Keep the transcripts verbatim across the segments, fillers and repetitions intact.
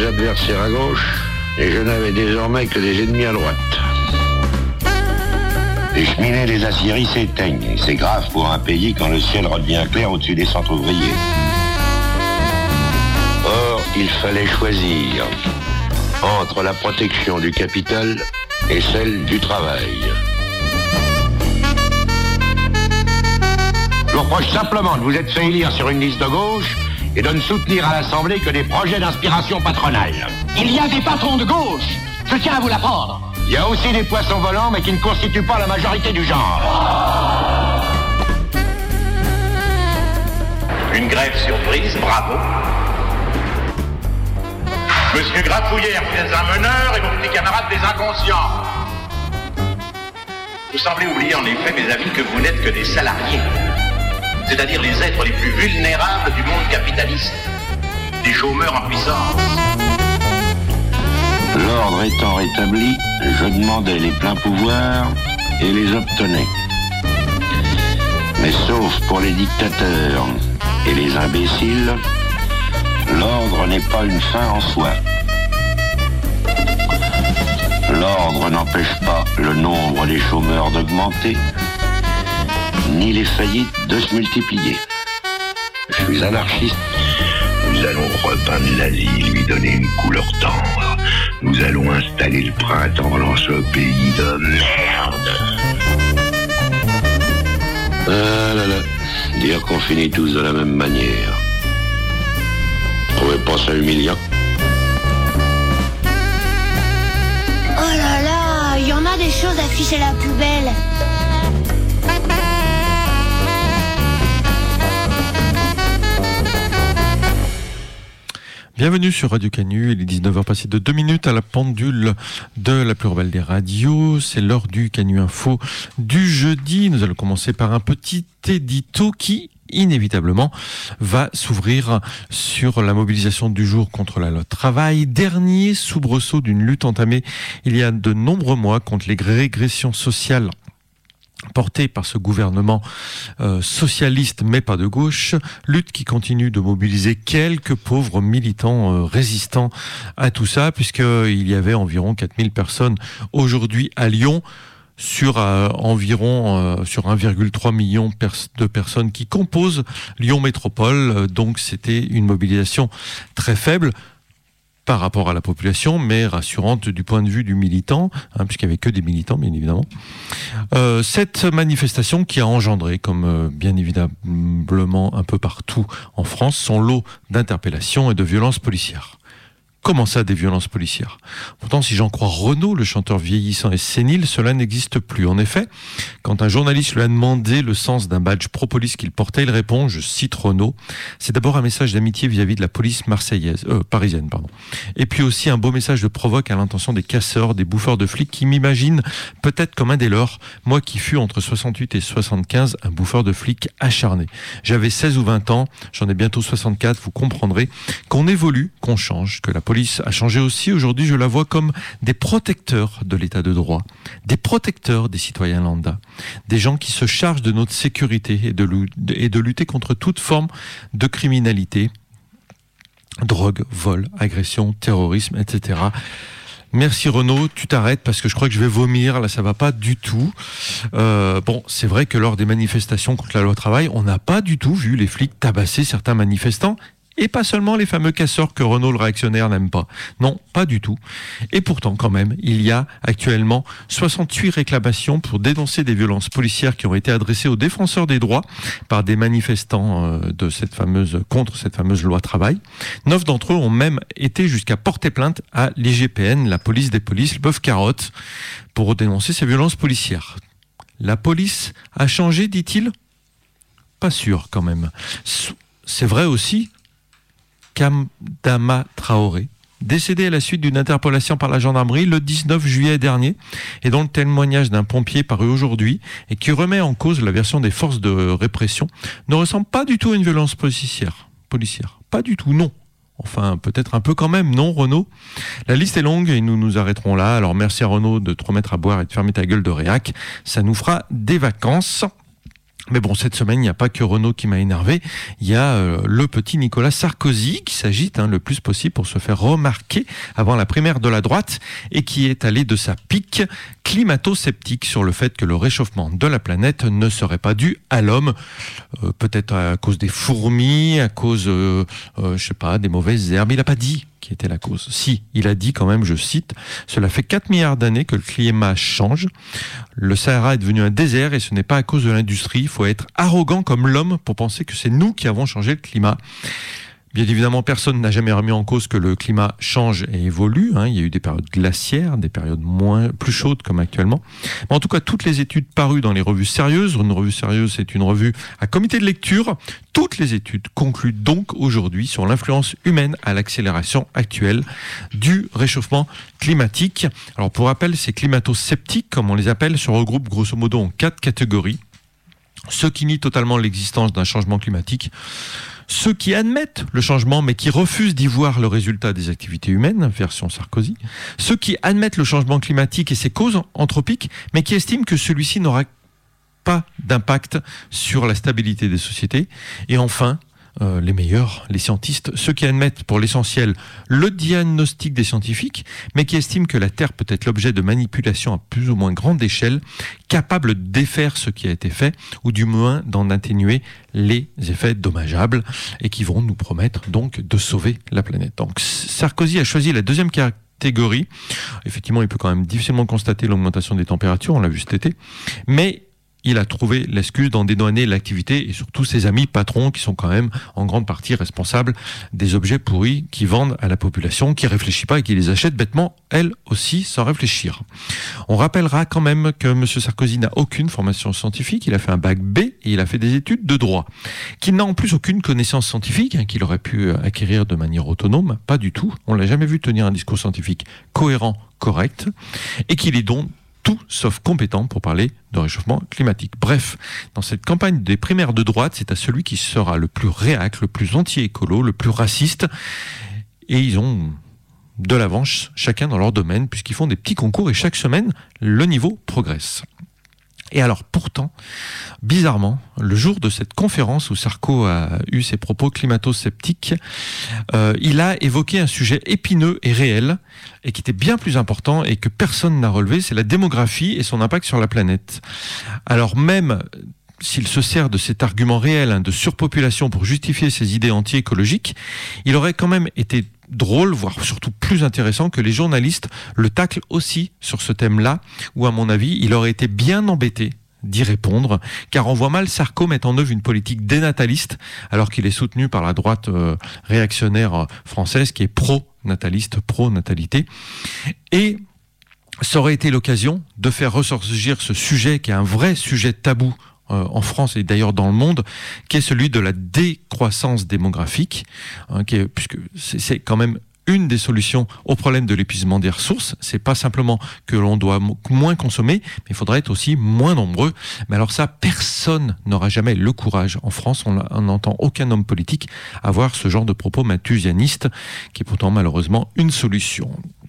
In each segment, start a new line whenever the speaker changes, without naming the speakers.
adversaires à gauche et je n'avais désormais que des ennemis à droite. Les cheminées des aciéries s'éteignent. Et c'est grave pour un pays quand le ciel redevient clair au-dessus des centres ouvriers. Or, il fallait choisir entre la protection du capital et celle du travail. Je vous reproche simplement de vous être fait élire sur une liste de gauche et de ne soutenir à l'Assemblée que des projets d'inspiration patronale.
Il y a des patrons de gauche, je tiens à vous l'apprendre.
Il y a aussi des poissons volants, mais qui ne constituent pas la majorité du genre.
Une grève surprise, bravo. Monsieur Grafouillère, vous êtes un meneur et vos petits camarades des inconscients. Vous semblez oublier en effet, mes amis, que vous n'êtes que des salariés. C'est-à-dire les êtres les plus vulnérables du monde capitaliste. Des chômeurs en puissance.
L'ordre étant rétabli, je demandais les pleins pouvoirs et les obtenais. Mais sauf pour les dictateurs et les imbéciles, l'ordre n'est pas une fin en soi. L'ordre n'empêche pas le nombre des chômeurs d'augmenter, ni les faillites de se multiplier. Je suis anarchiste.
Nous allons repeindre la ville, lui donner une couleur tendre. Nous allons installer le printemps dans ce pays de merde.
Ah là là, dire qu'on finit tous de la même manière. Trouvez pas ça humiliant?
Oh là là, il y en a des choses à ficher à la poubelle.
Bienvenue sur Radio Canu, il est dix-neuf heures passées de deux minutes à la pendule de la plus rebelle des radios. C'est l'heure du Canu Info du jeudi. Nous allons commencer par un petit édito qui, inévitablement, va s'ouvrir sur la mobilisation du jour contre la loi travail. Dernier soubresaut d'une lutte entamée il y a de nombreux mois contre les régressions sociales portée par ce gouvernement euh, socialiste mais pas de gauche, lutte qui continue de mobiliser quelques pauvres militants euh, résistants à tout ça, puisqu'il y avait environ quatre mille personnes aujourd'hui à Lyon sur euh, environ euh, sur un virgule trois million pers- de personnes qui composent Lyon Métropole, donc c'était une mobilisation très faible par rapport à la population, mais rassurante du point de vue du militant, hein, puisqu'il n'y avait que des militants, bien évidemment. Euh, cette manifestation qui a engendré, comme euh, bien évidemment un peu partout en France, son lot d'interpellations et de violences policières. Comment ça, des violences policières? Pourtant, si j'en crois Renaud, le chanteur vieillissant et sénile, cela n'existe plus. En effet, quand un journaliste lui a demandé le sens d'un badge pro-police qu'il portait, il répond, je cite Renaud, c'est d'abord un message d'amitié vis-à-vis de la police marseillaise, euh, parisienne, pardon. Et puis aussi un beau message de provoque à l'intention des casseurs, des bouffeurs de flics qui m'imaginent peut-être comme un des leurs, moi qui fus entre soixante-huit et soixante-quinze un bouffeur de flics acharné. J'avais seize ou vingt ans, j'en ai bientôt soixante-quatre, vous comprendrez qu'on évolue, qu'on change, que la police a changé aussi. Aujourd'hui, je la vois comme des protecteurs de l'état de droit, des protecteurs des citoyens lambda, des gens qui se chargent de notre sécurité et de, et de lutter contre toute forme de criminalité, drogue, vol, agression, terrorisme, et cetera. Merci Renaud, tu t'arrêtes parce que je crois que je vais vomir, là ça va pas du tout. Euh, bon, c'est vrai que lors des manifestations contre la loi travail, on n'a pas du tout vu les flics tabasser certains manifestants. Et pas seulement les fameux casseurs que Renaud le réactionnaire n'aime pas. Non, pas du tout. Et pourtant, quand même, il y a actuellement soixante-huit réclamations pour dénoncer des violences policières qui ont été adressées aux défenseurs des droits par des manifestants de cette fameuse, contre cette fameuse loi travail. Neuf d'entre eux ont même été jusqu'à porter plainte à l'I G P N, la police des polices, le bœuf carotte, pour dénoncer ces violences policières. La police a changé, dit-il? Pas sûr, quand même. C'est vrai aussi qu'Adama Traoré, décédé à la suite d'une interpellation par la gendarmerie le dix-neuf juillet dernier, et dont le témoignage d'un pompier paru aujourd'hui, et qui remet en cause la version des forces de répression, ne ressemble pas du tout à une violence policière. policière. Pas du tout, non. Enfin, peut-être un peu quand même, non, Renaud? La liste est longue et nous nous arrêterons là. Alors merci à Renaud de te remettre à boire et de fermer ta gueule de réac. Ça nous fera des vacances. Mais bon, cette semaine, il n'y a pas que Renault qui m'a énervé. Il y a euh, le petit Nicolas Sarkozy qui s'agite hein, le plus possible pour se faire remarquer avant la primaire de la droite et qui est allé de sa pique climato-sceptique sur le fait que le réchauffement de la planète ne serait pas dû à l'homme. Euh, peut-être à cause des fourmis, à cause, euh, euh, je sais pas, des mauvaises herbes. Il n'a pas dit qui était la cause. Si, il a dit quand même, je cite, « Cela fait quatre milliards d'années que le climat change. Le Sahara est devenu un désert et ce n'est pas à cause de l'industrie. Il faut être arrogant comme l'homme pour penser que c'est nous qui avons changé le climat. » Bien évidemment, personne n'a jamais remis en cause que le climat change et évolue. Hein. Il y a eu des périodes glaciaires, des périodes moins, plus chaudes comme actuellement. Mais en tout cas, toutes les études parues dans les revues sérieuses, une revue sérieuse, c'est une revue à comité de lecture, toutes les études concluent donc aujourd'hui sur l'influence humaine à l'accélération actuelle du réchauffement climatique. Alors pour rappel, ces climato-sceptiques, comme on les appelle, se regroupent grosso modo en quatre catégories. Ceux qui nient totalement l'existence d'un changement climatique, ceux qui admettent le changement mais qui refusent d'y voir le résultat des activités humaines, version Sarkozy, ceux qui admettent le changement climatique et ses causes anthropiques mais qui estiment que celui-ci n'aura pas d'impact sur la stabilité des sociétés, et enfin Euh, les meilleurs, les scientistes, ceux qui admettent pour l'essentiel le diagnostic des scientifiques, mais qui estiment que la Terre peut être l'objet de manipulations à plus ou moins grande échelle, capables de défaire ce qui a été fait, ou du moins d'en atténuer les effets dommageables, et qui vont nous promettre donc de sauver la planète. Donc Sarkozy a choisi la deuxième catégorie. Effectivement, il peut quand même difficilement constater l'augmentation des températures, on l'a vu cet été, mais il a trouvé l'excuse d'en dédouaner l'activité et surtout ses amis patrons qui sont quand même en grande partie responsables des objets pourris qui vendent à la population, qui réfléchit pas et qui les achète bêtement, elle aussi, sans réfléchir. On rappellera quand même que M. Sarkozy n'a aucune formation scientifique, il a fait un bac B et il a fait des études de droit. Qu'il n'a en plus aucune connaissance scientifique, hein, qu'il aurait pu acquérir de manière autonome, pas du tout. On l'a jamais vu tenir un discours scientifique cohérent, correct, et qu'il est donc tout sauf compétent pour parler de réchauffement climatique. Bref, dans cette campagne des primaires de droite, c'est à celui qui sera le plus réac, le plus anti-écolo, le plus raciste, et ils ont de l'avance chacun dans leur domaine, puisqu'ils font des petits concours et chaque semaine, le niveau progresse. Et alors pourtant, bizarrement, le jour de cette conférence où Sarko a eu ses propos climato-sceptiques, euh, il a évoqué un sujet épineux et réel, et qui était bien plus important et que personne n'a relevé, c'est la démographie et son impact sur la planète. Alors même s'il se sert de cet argument réel hein, de surpopulation pour justifier ses idées anti-écologiques, il aurait quand même été drôle, voire surtout plus intéressant que les journalistes le taclent aussi sur ce thème-là, où à mon avis, il aurait été bien embêté d'y répondre, car on voit mal Sarko mettre en œuvre une politique dénataliste, alors qu'il est soutenu par la droite euh, réactionnaire française, qui est pro-nataliste, pro-natalité. Et ça aurait été l'occasion de faire ressurgir ce sujet, qui est un vrai sujet tabou euh, en France et d'ailleurs dans le monde, qui est celui de la décroissance démographique, hein, qui est, puisque c'est, c'est quand même une des solutions au problème de l'épuisement des ressources. C'est pas simplement que l'on doit moins consommer, mais il faudrait être aussi moins nombreux. Mais alors ça, personne n'aura jamais le courage. En France, on n'entend aucun homme politique avoir ce genre de propos malthusianistes, qui est pourtant malheureusement une solution.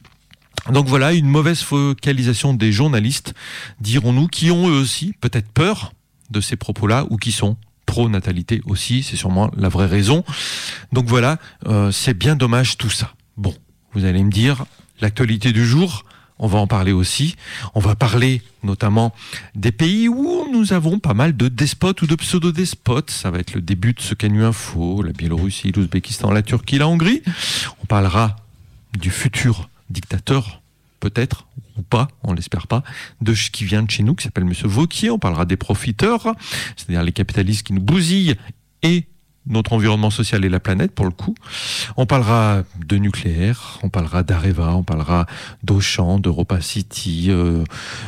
Donc voilà, une mauvaise focalisation des journalistes, dirons-nous, qui ont eux aussi peut-être peur de ces propos-là, ou qui sont pro-natalité aussi, c'est sûrement la vraie raison. Donc voilà, euh, c'est bien dommage tout ça. Bon, vous allez me dire, l'actualité du jour, on va en parler aussi. On va parler notamment des pays où nous avons pas mal de despotes ou de pseudo-despotes. Ça va être le début de ce Canu Info, la Biélorussie, l'Ouzbékistan, la Turquie, la Hongrie. On parlera du futur dictateur, peut-être, ou pas, on l'espère pas, de ce qui vient de chez nous, qui s'appelle M. Wauquiez. On parlera des profiteurs, c'est-à-dire les capitalistes qui nous bousillent, et notre environnement social et la planète, pour le coup. On parlera de nucléaire, on parlera d'Areva, on parlera d'Auchan, d'Europa City, euh,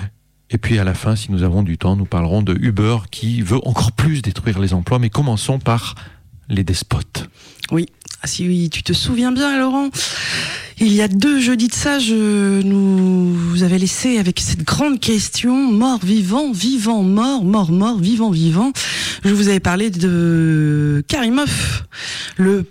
et puis à la fin, si nous avons du temps, nous parlerons de Uber, qui veut encore plus détruire les emplois, mais commençons par les despotes.
Oui, ah, si oui, tu te souviens bien, Laurent, il y a deux jeudis de ça, je nous avais laissé avec cette grande question, mort, vivant, vivant, mort, mort, mort, vivant, vivant. Je vous avais parlé de Karimov, le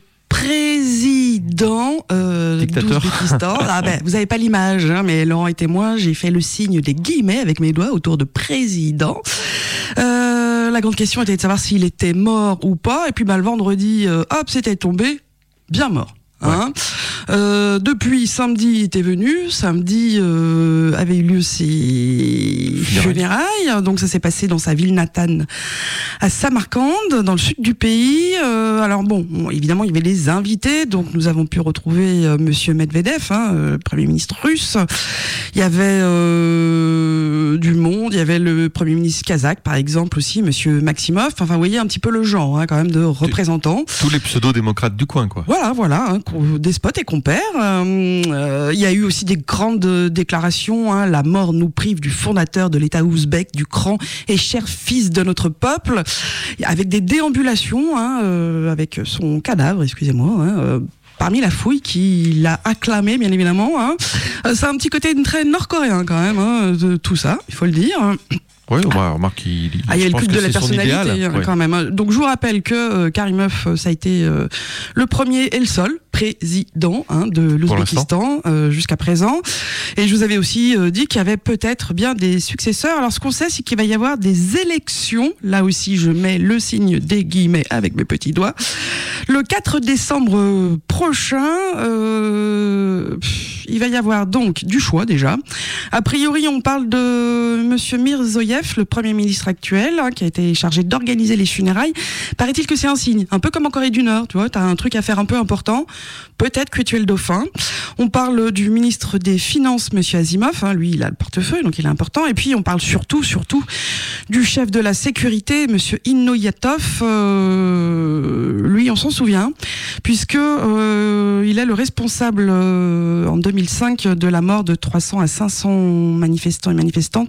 président euh, d'Ouzbékistan. Ah ben, vous n'avez pas l'image, hein, mais Laurent et témoin, j'ai fait le signe des guillemets avec mes doigts autour de président. Euh, la grande question était de savoir s'il était mort ou pas. Et puis bah, le vendredi, euh, hop, c'était tombé, bien mort. Hein. Ouais. Euh, depuis samedi, il était venu. Samedi euh, avait eu lieu ses funérailles. Donc ça s'est passé dans sa ville natale à Samarcande, dans le sud du pays. Euh, alors bon, bon, évidemment, il y avait les invités. Donc nous avons pu retrouver euh, Monsieur Medvedev, hein, euh, Premier ministre russe. Il y avait euh, du monde. Il y avait le Premier ministre kazakh, par exemple, aussi, Monsieur Maximov. Enfin, vous voyez un petit peu le genre, hein, quand même, de représentants.
Tous les pseudo-démocrates du coin, quoi.
Voilà, voilà. Hein, despotes et compères. Euh, euh, il y a eu aussi des grandes déclarations. Hein, la mort nous prive du fondateur de l'État ouzbek, du grand et cher fils de notre peuple, avec des déambulations, hein, euh, avec son cadavre, excusez-moi. Hein, euh, Parmi la fouille qui l'a acclamé, bien évidemment. Hein. C'est un petit côté très nord-coréen quand même, hein, de tout ça, il faut le dire.
Oui, on va remarquer qu'il il,
ah, il y a le culte de la personnalité idéal, hein, ouais. quand même. Donc je vous rappelle que euh, Karimov, ça a été euh, le premier et le seul président hein, de l'Ouzbékistan euh, jusqu'à présent. Et je vous avais aussi euh, dit qu'il y avait peut-être bien des successeurs. Alors ce qu'on sait, c'est qu'il va y avoir des élections. Là aussi, je mets le signe des guillemets avec mes petits doigts. Le quatre décembre prochain, euh, il va y avoir donc du choix déjà. A priori, on parle de Monsieur Mirzoyev, le Premier ministre actuel, hein, qui a été chargé d'organiser les funérailles. Paraît-il que c'est un signe, un peu comme en Corée du Nord, tu vois, t'as un truc à faire un peu important. Peut-être que tu es le dauphin. On parle du ministre des Finances, Monsieur Azimov. Hein, lui, il a le portefeuille, donc il est important. Et puis, on parle surtout, surtout du chef de la sécurité, Monsieur Inoyatov. Euh, lui, on s'en souvient, puisque euh, il est le responsable euh, en deux mille cinq de la mort de trois cents à cinq cents manifestants et manifestantes.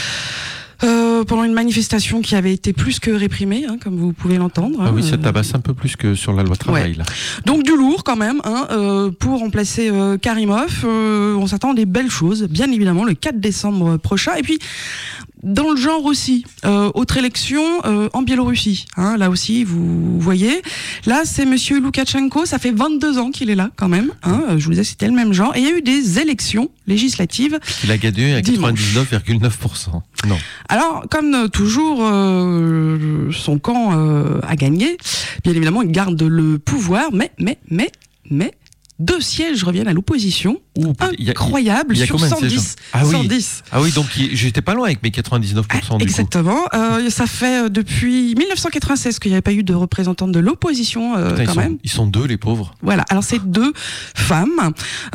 Euh, pendant une manifestation qui avait été plus que réprimée, hein, comme vous pouvez l'entendre.
Ah
hein,
oui, ça tabasse un peu plus que sur la loi travail.
Ouais.
Là.
Donc du lourd quand même, hein, euh, pour remplacer euh, Karimov. Euh, on s'attend à des belles choses, bien évidemment, le quatre décembre prochain. Et puis, dans le genre aussi, euh, autre élection euh, en Biélorussie. Hein, là aussi, vous voyez. Là, c'est Monsieur Loukachenko. Ça fait vingt-deux ans qu'il est là, quand même. Hein, je vous disais, c'était le même genre. Et il y a eu des élections législatives.
Il a gagné à quatre-vingt-dix-neuf virgule neuf pour cent. Non.
Alors, comme toujours, euh, son camp euh, a gagné. Bien évidemment, il garde le pouvoir, mais, mais, mais, mais. Deux sièges reviennent à l'opposition. Ouh, incroyable,
il y a, il y a
sur cent dix.
Ah oui.
cent dix.
Ah oui, donc j'étais pas loin avec mes quatre-vingt-dix-neuf pour cent
ah,
du
exactement.
coup.
Euh, ça fait depuis mille neuf cent quatre-vingt-seize qu'il n'y avait pas eu de représentante de l'opposition euh,
Putain,
quand
ils
même.
Sont, ils sont deux, les pauvres.
Voilà, alors c'est deux femmes.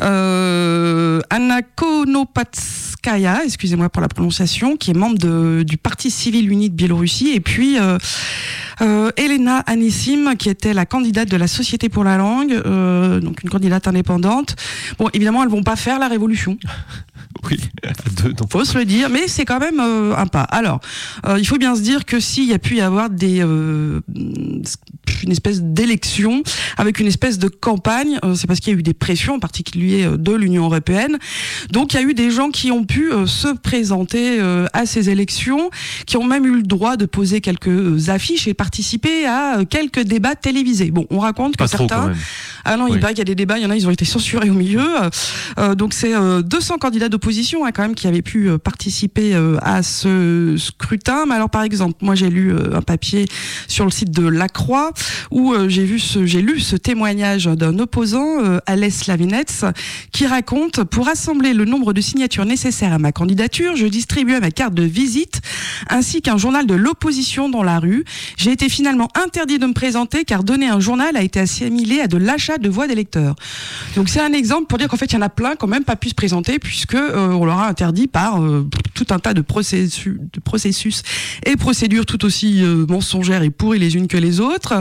Euh, Anna Konopatskaya, excusez-moi pour la prononciation, qui est membre de, du Parti civil uni de Biélorussie, et puis euh, euh, Elena Anissim, qui était la candidate de la Société pour la langue, euh, donc une candidate indépendante. Bon, évidemment, elles vont pas faire la révolution.
Oui, à deux, donc.
Faut se le dire, mais c'est quand même euh, un pas. Alors, euh, il faut bien se dire que s'il y a pu y avoir des euh, une espèce d'élection avec une espèce de campagne, euh, c'est parce qu'il y a eu des pressions, en particulier euh, de l'Union européenne. Donc, il y a eu des gens qui ont pu euh, se présenter euh, à ces élections, qui ont même eu le droit de poser quelques affiches et participer à euh, quelques débats télévisés. Bon, on raconte
Pas
que
trop,
certains...
quand même.
Ah non, il
oui.
paraît qu'il y a des débats, il y en a, ils ont été censurés au milieu. Euh, donc, c'est euh, deux cents candidats d'opposition, hein, quand même, qui avaient pu euh, participer euh, à ce scrutin. Mais alors, par exemple, moi, j'ai lu euh, un papier sur le site de La Croix où euh, j'ai vu ce, j'ai lu ce témoignage d'un opposant, euh, Alès Lavinets, qui raconte: pour rassembler le nombre de signatures nécessaires à ma candidature, je distribuais ma carte de visite ainsi qu'un journal de l'opposition dans la rue. J'ai été finalement interdit de me présenter car donner un journal a été assimilé à de l'achat de voix d'électeurs. Donc c'est un exemple pour dire qu'en fait il y en a plein qui n'ont même pas pu se présenter puisque euh, on leur a interdit par euh, tout un tas de processus, de processus et procédures tout aussi euh, mensongères et pourries les unes que les autres.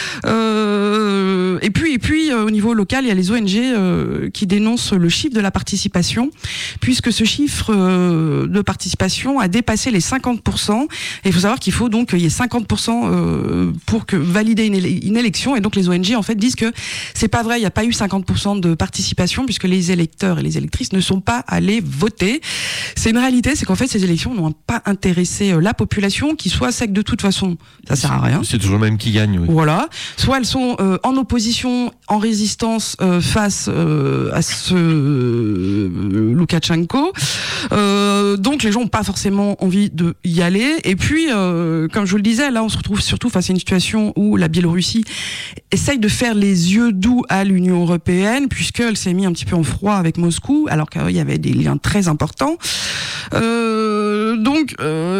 Euh, et puis, et puis euh, au niveau local, il y a les O N G euh, qui dénoncent le chiffre de la participation, puisque ce chiffre euh, de participation a dépassé les cinquante pour cent. Et il faut savoir qu'il faut donc qu'il y ait cinquante pour cent euh, pour que valider une, éle- une élection. Et donc les O N G en fait disent que c'est pas vrai, il n'y a pas eu cinquante pour cent de participation puisque les électeurs et les électrices ne sont pas allés voter. C'est une réalité, c'est qu'en fait ces élections n'ont pas intéressé la population, qui soit sait que de toute façon ça sert à rien.
C'est toujours le même qui gagne. Oui.
Voilà. Soit elles sont euh, en opposition, en résistance euh, face euh, à ce euh, Loukachenko, euh, Euh, donc les gens n'ont pas forcément envie de y aller. Et puis, euh, comme je vous le disais, là on se retrouve surtout face à une situation où la Biélorussie essaye de faire les yeux doux à l'Union européenne, puisqu'elle s'est mise un petit peu en froid avec Moscou, alors qu'il y avait des liens très importants. Euh, donc,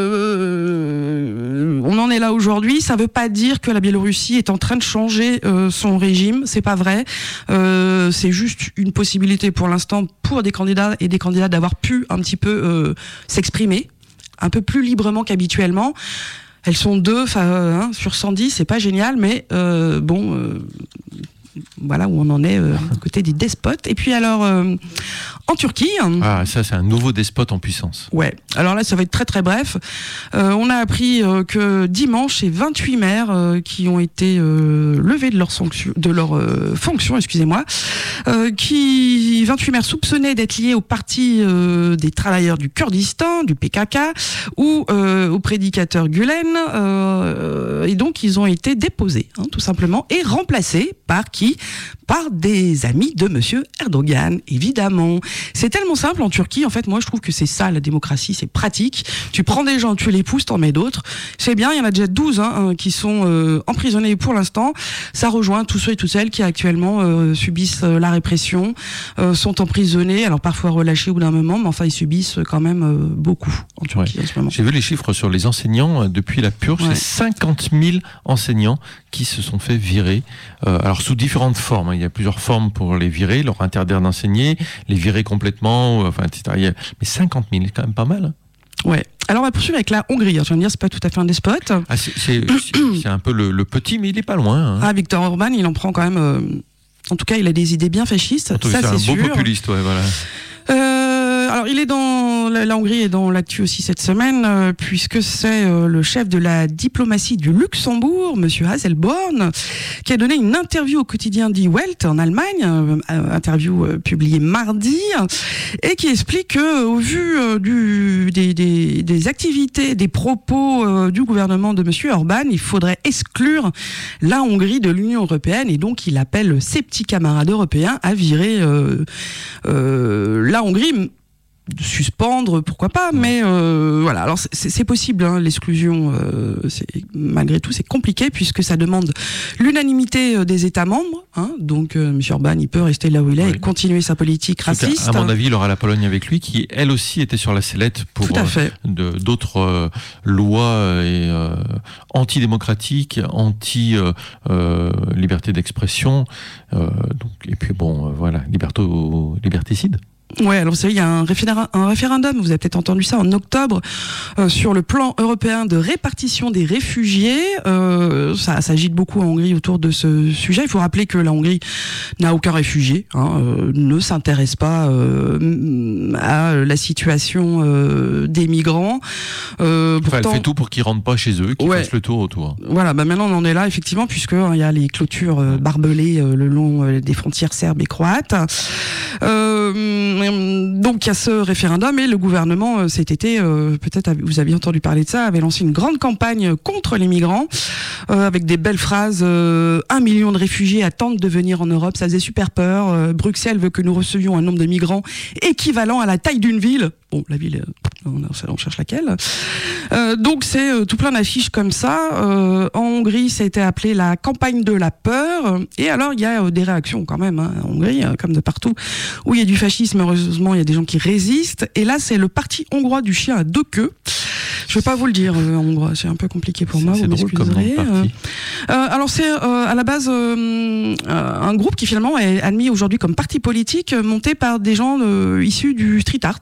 euh, on en est là aujourd'hui. Ça ne veut pas dire que la Biélorussie est en train de changer euh, son régime. C'est pas vrai. Euh, c'est juste une possibilité pour l'instant pour des candidats et des candidats d'avoir pu un petit peu euh, s'exprimer un peu plus librement qu'habituellement. Elles sont deux euh, hein, sur cent dix, c'est pas génial, mais euh, bon. Euh, Voilà où on en est euh, côté des despotes. Et puis alors, euh, en Turquie...
Ah, ça c'est un nouveau despote en puissance.
Ouais, alors là ça va être très très bref. Euh, on a appris euh, que dimanche, c'est vingt-huit maires euh, qui ont été euh, levés de leur, sanction, de leur euh, fonction, excusez-moi, euh, qui vingt-huit maires soupçonnés d'être liés au parti euh, des travailleurs du Kurdistan, du P K K, ou euh, au prédicateur Gülen, euh, et donc ils ont été déposés, hein, tout simplement, et remplacés par qui par des amis de Monsieur Erdogan, évidemment. C'est tellement simple en Turquie, en fait, moi je trouve que c'est ça la démocratie, c'est pratique. Tu prends des gens, tu les pousses, t'en mets d'autres. C'est bien, il y en a déjà douze hein, qui sont euh, emprisonnés pour l'instant. Ça rejoint tous ceux et toutes celles qui actuellement euh, subissent euh, la répression, euh, sont emprisonnés, alors parfois relâchés au bout d'un moment, mais enfin ils subissent quand même euh, beaucoup en Turquie ouais. en ce moment.
J'ai vu les chiffres sur les enseignants depuis la purge, ouais. c'est cinquante mille enseignants qui se sont fait virer, euh, alors sous différentes formes, hein. Il y a plusieurs formes pour les virer, leur interdire d'enseigner, les virer complètement, enfin, et cetera. Il y a... Mais cinquante mille, c'est quand même pas mal. Hein.
Ouais. Alors on va poursuivre avec la Hongrie. Alors, tu vas me dire, c'est pas tout à fait un despote.
Ah, c'est, c'est, c'est un peu le, le petit, mais il est pas loin. Hein.
Ah, Viktor Orban, il en prend quand même. Euh... En tout cas, il a des idées bien fascistes.
Tout
ça,
c'est,
c'est
un
sûr.
beau populiste, ouais, voilà.
Euh, alors, il est dans la, la Hongrie est dans l'actu aussi cette semaine, euh, puisque c'est euh, le chef de la diplomatie du Luxembourg, Monsieur Hasselborn, qui a donné une interview au quotidien Die Welt en Allemagne, euh, interview euh, publiée mardi, et qui explique que, au vu euh, du, des, des, des activités, des propos euh, du gouvernement de Monsieur Orban, il faudrait exclure la Hongrie de l'Union européenne, et donc il appelle ses petits camarades européens à virer euh, euh, la Hongrie. Suspendre, pourquoi pas, mais euh, voilà. Alors c'est, c'est possible, hein, l'exclusion. Euh, c'est, malgré tout, c'est compliqué puisque ça demande l'unanimité des États membres. Hein, donc, euh, M. Orban, il peut rester là où il est oui. et continuer sa politique raciste.
À mon avis, il aura la Pologne avec lui, qui elle aussi était sur la sellette pour
tout à fait.
Euh, de, d'autres euh, lois et, euh, antidémocratiques, anti euh, euh, liberté d'expression. Euh, donc, et puis bon, euh, voilà, liberto, liberticide.
Ouais, alors vous savez, il y a un référendum, un référendum, vous avez peut-être entendu ça en octobre, euh, sur le plan européen de répartition des réfugiés. Euh, ça s'agite beaucoup en Hongrie autour de ce sujet. Il faut rappeler que la Hongrie n'a aucun réfugié, hein, euh, ne s'intéresse pas euh, à la situation euh, des migrants. Euh,
enfin,
pourtant,
elle fait tout pour qu'ils rentrent pas chez eux, qu'ils
ouais.
fassent le tour autour.
Voilà, bah maintenant on en est là effectivement, puisque hein, il y a les clôtures euh, barbelées euh, le long euh, des frontières serbes et croates. Euh, Donc il y a ce référendum et le gouvernement euh, cet été, euh, peut-être vous aviez entendu parler de ça, avait lancé une grande campagne contre les migrants euh, avec des belles phrases. Euh, un million de réfugiés attendent de venir en Europe, ça faisait super peur. Euh, Bruxelles veut que nous recevions un nombre de migrants équivalent à la taille d'une ville. Bon, la ville, on, on cherche laquelle. Euh, donc c'est euh, tout plein d'affiches comme ça. Euh, en Hongrie, ça a été appelé la campagne de la peur. Et alors il y a euh, des réactions quand même hein, en Hongrie, euh, comme de partout où il y a du fascisme. Heureusement, il y a des gens qui résistent. Et là, c'est le parti hongrois du chien à deux queues. Je vais pas vous le dire euh, en hongrois, c'est un peu compliqué pour
c'est,
moi.
C'est
vous
drôle comme nom de parti.
Euh, euh, alors c'est euh, à la base euh, un groupe qui finalement est admis aujourd'hui comme parti politique, monté par des gens euh, issus du street art.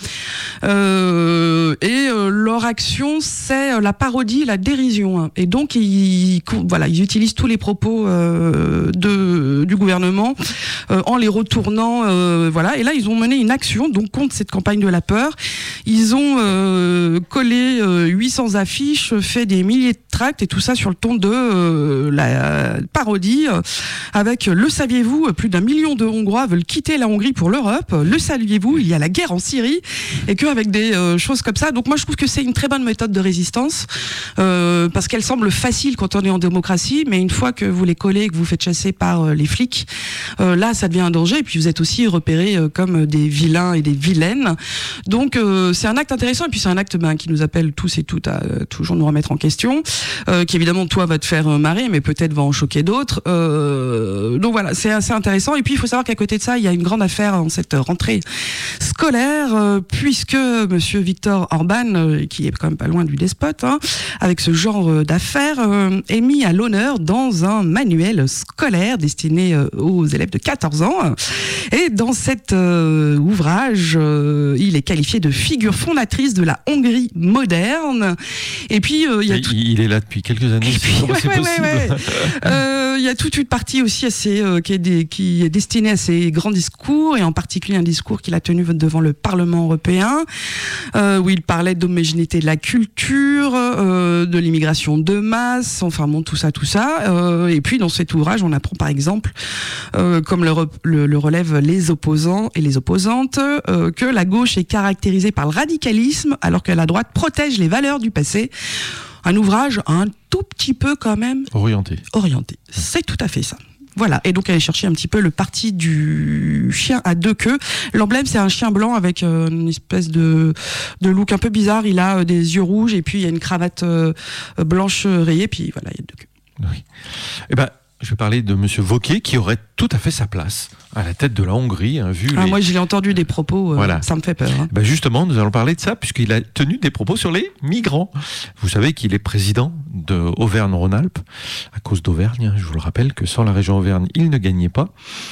Euh, et euh, leur action, c'est la parodie, la dérision. Et donc ils, voilà, ils utilisent tous les propos euh, de du gouvernement euh, en les retournant. Euh, voilà. Et là, ils ont mené une action donc contre cette campagne de la peur. Ils ont euh, collé euh, huit cents affiches, fait des milliers de tracts et tout ça sur le ton de euh, la parodie euh, avec euh, le saviez-vous, plus d'un million de Hongrois veulent quitter la Hongrie pour l'Europe. Le saviez-vous, il y a la guerre en Syrie et qu'avec des euh, choses comme ça. Donc moi je trouve que c'est une très bonne méthode de résistance euh, parce qu'elle semble facile quand on est en démocratie, mais une fois que vous les collez, que vous faites chasser par euh, les flics, euh, là ça devient un danger et puis vous êtes aussi repérés euh, comme des vilains et des vilaines. Donc euh, c'est un acte intéressant et puis c'est un acte ben, qui nous appelle tous et toutes à euh, toujours nous remettre en question, euh, qui évidemment toi va te faire euh, marrer mais peut-être va en choquer d'autres. Euh, donc voilà, c'est assez intéressant. Et puis il faut savoir qu'à côté de ça, il y a une grande affaire en cette rentrée scolaire euh, puisque Monsieur Viktor Orban, euh, qui est quand même pas loin du despote, hein, avec ce genre euh, d'affaires, euh, est mis à l'honneur dans un manuel scolaire destiné euh, aux élèves de quatorze ans. Et dans cet euh, ouvrage, euh, il est qualifié de figure fondatrice de la Hongrie moderne. Et puis euh, il y a
il,
tout...
il est là depuis quelques années.
Puis,
comment
ouais,
c'est
ouais,
possible
ouais, ouais. euh, Il y a toute une partie aussi assez, euh, qui, est des, qui est destinée à ses grands discours, et en particulier un discours qu'il a tenu devant le Parlement européen, euh, où il parlait d'homogénéité de la culture, euh, de l'immigration de masse, enfin bon, tout ça, tout ça. Euh, et puis dans cet ouvrage, on apprend par exemple, euh, comme le, re, le, le relèvent les opposants et les opposantes, euh, que la gauche est caractérisée par le radicalisme, alors que la droite protège les valeurs du passé. Un ouvrage un tout petit peu quand même
orienté.
Orienté, c'est tout à fait ça. Voilà, et donc aller chercher un petit peu le parti du chien à deux queues. L'emblème, c'est un chien blanc avec euh, une espèce de, de look un peu bizarre. Il a euh, des yeux rouges et puis il y a une cravate euh, blanche rayée, puis voilà, il y a deux queues.
Oui. Eh ben, je vais parler de Monsieur Wauquiez qui aurait tout à fait sa place à la tête de la Hongrie, hein, vu
ah,
les...
Moi, je l'ai entendu des propos, euh,
voilà.
Ça me fait peur. Hein.
Ben justement, nous allons parler de ça puisqu'il a tenu des propos sur les migrants. Vous savez qu'il est président de Auvergne-Rhône-Alpes à cause d'Auvergne. Hein, je vous le rappelle que sans la région Auvergne, il ne gagnait pas.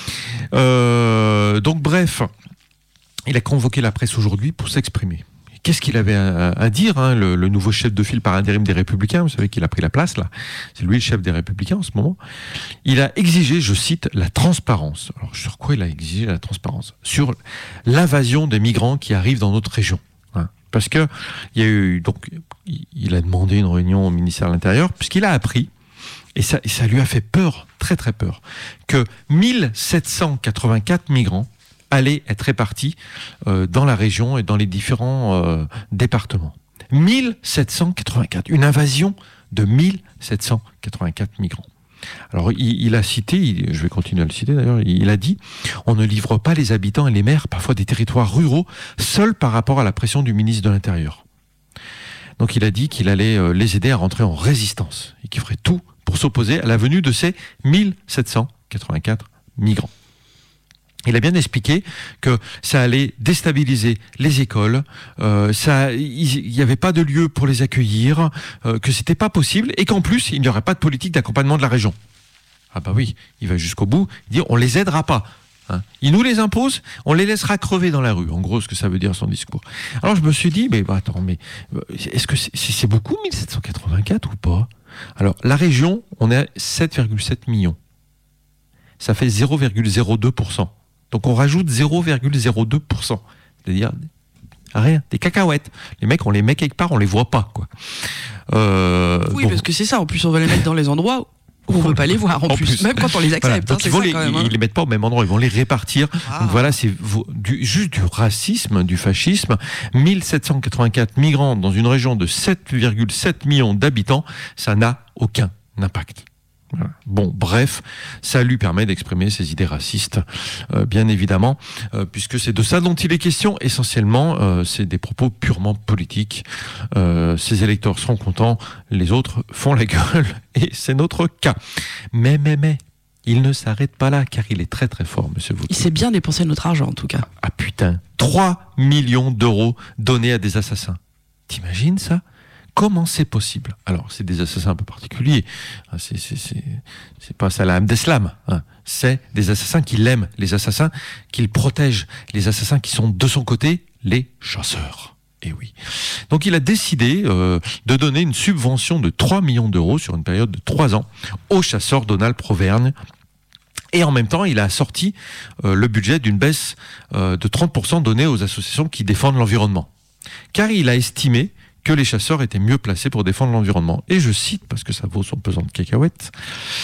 Euh, donc bref, il a convoqué la presse aujourd'hui pour s'exprimer. Qu'est-ce qu'il avait à, à dire, hein, le, le nouveau chef de file par intérim des Républicains, vous savez qu'il a pris la place, là. C'est lui le chef des Républicains en ce moment. Il a exigé, je cite, la transparence. Alors, sur quoi il a exigé la transparence ? Sur l'invasion des migrants qui arrivent dans notre région. Hein. Parce que, il y a eu, donc, il a demandé une réunion au ministère de l'Intérieur, puisqu'il a appris, et ça, et ça lui a fait peur, très très peur, que mille sept cent quatre-vingt-quatre migrants allaient être répartis euh, dans la région et dans les différents euh, départements. mille sept cent quatre-vingt-quatre, une invasion de mille sept cent quatre-vingt-quatre migrants. Alors il, il a cité, il, je vais continuer à le citer d'ailleurs, il, il a dit « On ne livre pas les habitants et les maires, parfois des territoires ruraux, seuls par rapport à la pression du ministre de l'Intérieur. » Donc il a dit qu'il allait euh, les aider à rentrer en résistance et qu'il ferait tout pour s'opposer à la venue de ces mille sept cent quatre-vingt-quatre migrants. Il a bien expliqué que ça allait déstabiliser les écoles, euh, ça, il n'y avait pas de lieu pour les accueillir, euh, que c'était pas possible et qu'en plus il n'y aurait pas de politique d'accompagnement de la région. Ah bah oui, il va jusqu'au bout, il dit on les aidera pas. Hein. Il nous les impose, on les laissera crever dans la rue. En gros, ce que ça veut dire son discours. Alors je me suis dit, mais bah, attends, mais est-ce que c'est, c'est beaucoup mille sept cent quatre-vingt-quatre ou pas ? Alors la région, on est à sept virgule sept millions. Ça fait zéro virgule zéro deux pour cent. Donc on rajoute zéro virgule zéro deux pour cent. C'est-à-dire rien, des cacahuètes. Les mecs, on les met quelque part, on les voit pas, quoi. Euh,
oui,
bon.
parce que c'est ça. En plus, on va les mettre dans les endroits où on ne veut pas les voir. En, en plus. plus, même quand on les accepte.
Voilà.
Hein,
donc
c'est
ils vont
ça,
les,
quand même, hein.
ils les mettent pas au même endroit, ils vont les répartir. Ah. Donc voilà, c'est du, juste du racisme, du fascisme. mille sept cent quatre-vingt-quatre migrants dans une région de sept virgule sept millions d'habitants, ça n'a aucun impact. Voilà. Bon, bref, ça lui permet d'exprimer ses idées racistes, euh, bien évidemment, euh, puisque c'est de ça dont il est question. Essentiellement, euh, c'est des propos purement politiques. Euh, ses électeurs seront contents, les autres font la gueule, et c'est notre cas. Mais, mais, mais, il ne s'arrête pas là, car il est très très fort, monsieur Wauquiez.
Il sait bien dépenser notre argent, en tout cas.
Ah putain, trois millions d'euros donnés à des assassins. T'imagines ça ? Comment c'est possible ? Alors, c'est des assassins un peu particuliers. C'est, c'est, c'est, c'est pas Salah Abdeslam. Hein. C'est des assassins qui l'aiment, les assassins qu'il protège, les assassins qui sont de son côté, les chasseurs. Et oui. Donc, il a décidé euh, de donner une subvention de trois millions d'euros sur une période de trois ans aux chasseurs d'Auvergne. Et en même temps, il a sorti euh, le budget d'une baisse euh, de trente pour cent donnée aux associations qui défendent l'environnement. Car il a estimé que les chasseurs étaient mieux placés pour défendre l'environnement. Et je cite, parce que ça vaut son pesant de cacahuètes,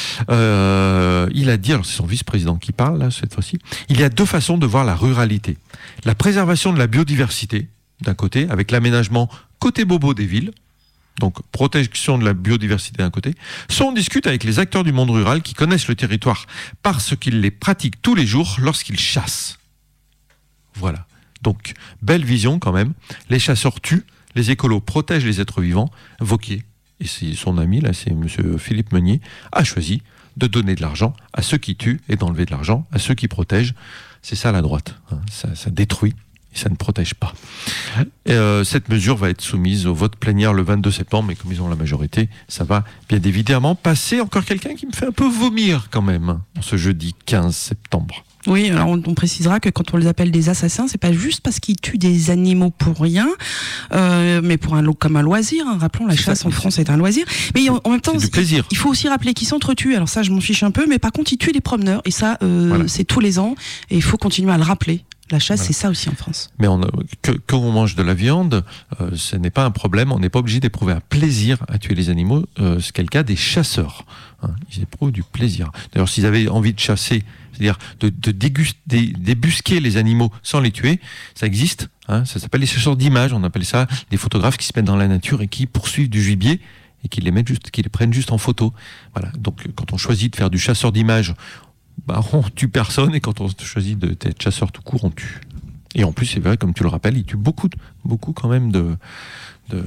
euh, il a dit, alors c'est son vice-président qui parle là, cette fois-ci, il y a deux façons de voir la ruralité. La préservation de la biodiversité, d'un côté, avec l'aménagement côté bobo des villes, donc protection de la biodiversité d'un côté, soit on discute avec les acteurs du monde rural qui connaissent le territoire parce qu'ils les pratiquent tous les jours lorsqu'ils chassent. Voilà. Donc, belle vision quand même. Les chasseurs tuent, les écolos protègent les êtres vivants. Wauquiez, et c'est son ami, là, c'est monsieur Philippe Meunier, a choisi de donner de l'argent à ceux qui tuent et d'enlever de l'argent à ceux qui protègent. C'est ça la droite. Hein. Ça, ça détruit. Ça ne protège pas. Et euh, cette mesure va être soumise au vote plénière le vingt-deux septembre, mais comme ils ont la majorité, ça va bien évidemment passer. Encore quelqu'un qui me fait un peu vomir quand même, hein, ce jeudi quinze septembre.
Oui, alors on, on précisera que quand on les appelle des assassins, c'est pas juste parce qu'ils tuent des animaux pour rien, euh, mais pour un comme un loisir. Hein. Rappelons, la c'est chasse ça, en France est un loisir. Mais en, en même temps,
c'est du plaisir.
Il faut aussi rappeler qu'ils s'entretuent. Alors ça, je m'en fiche un peu, mais par contre, ils tuent les promeneurs. Et ça, euh, voilà. C'est tous les ans. Et il faut continuer à le rappeler. La chasse, voilà. C'est ça aussi en France.
Mais on a, que, quand on mange de la viande, euh, ce n'est pas un problème. On n'est pas obligé d'éprouver un plaisir à tuer les animaux. Euh, c'est le cas des chasseurs. Hein, ils éprouvent du plaisir. D'ailleurs, s'ils avaient envie de chasser, c'est-à-dire de, de déguster, débusquer les animaux sans les tuer, ça existe. Hein, ça s'appelle les chasseurs d'images. On appelle ça des photographes qui se mettent dans la nature et qui poursuivent du gibier et qui les mettent juste, qui les prennent juste en photo. Voilà. Donc, quand on choisit de faire du chasseur d'images, bah, on tue personne, et quand on choisit d'être chasseur tout court, on tue. Et en plus, c'est vrai, comme tu le rappelles, il tue beaucoup, beaucoup quand même de, de,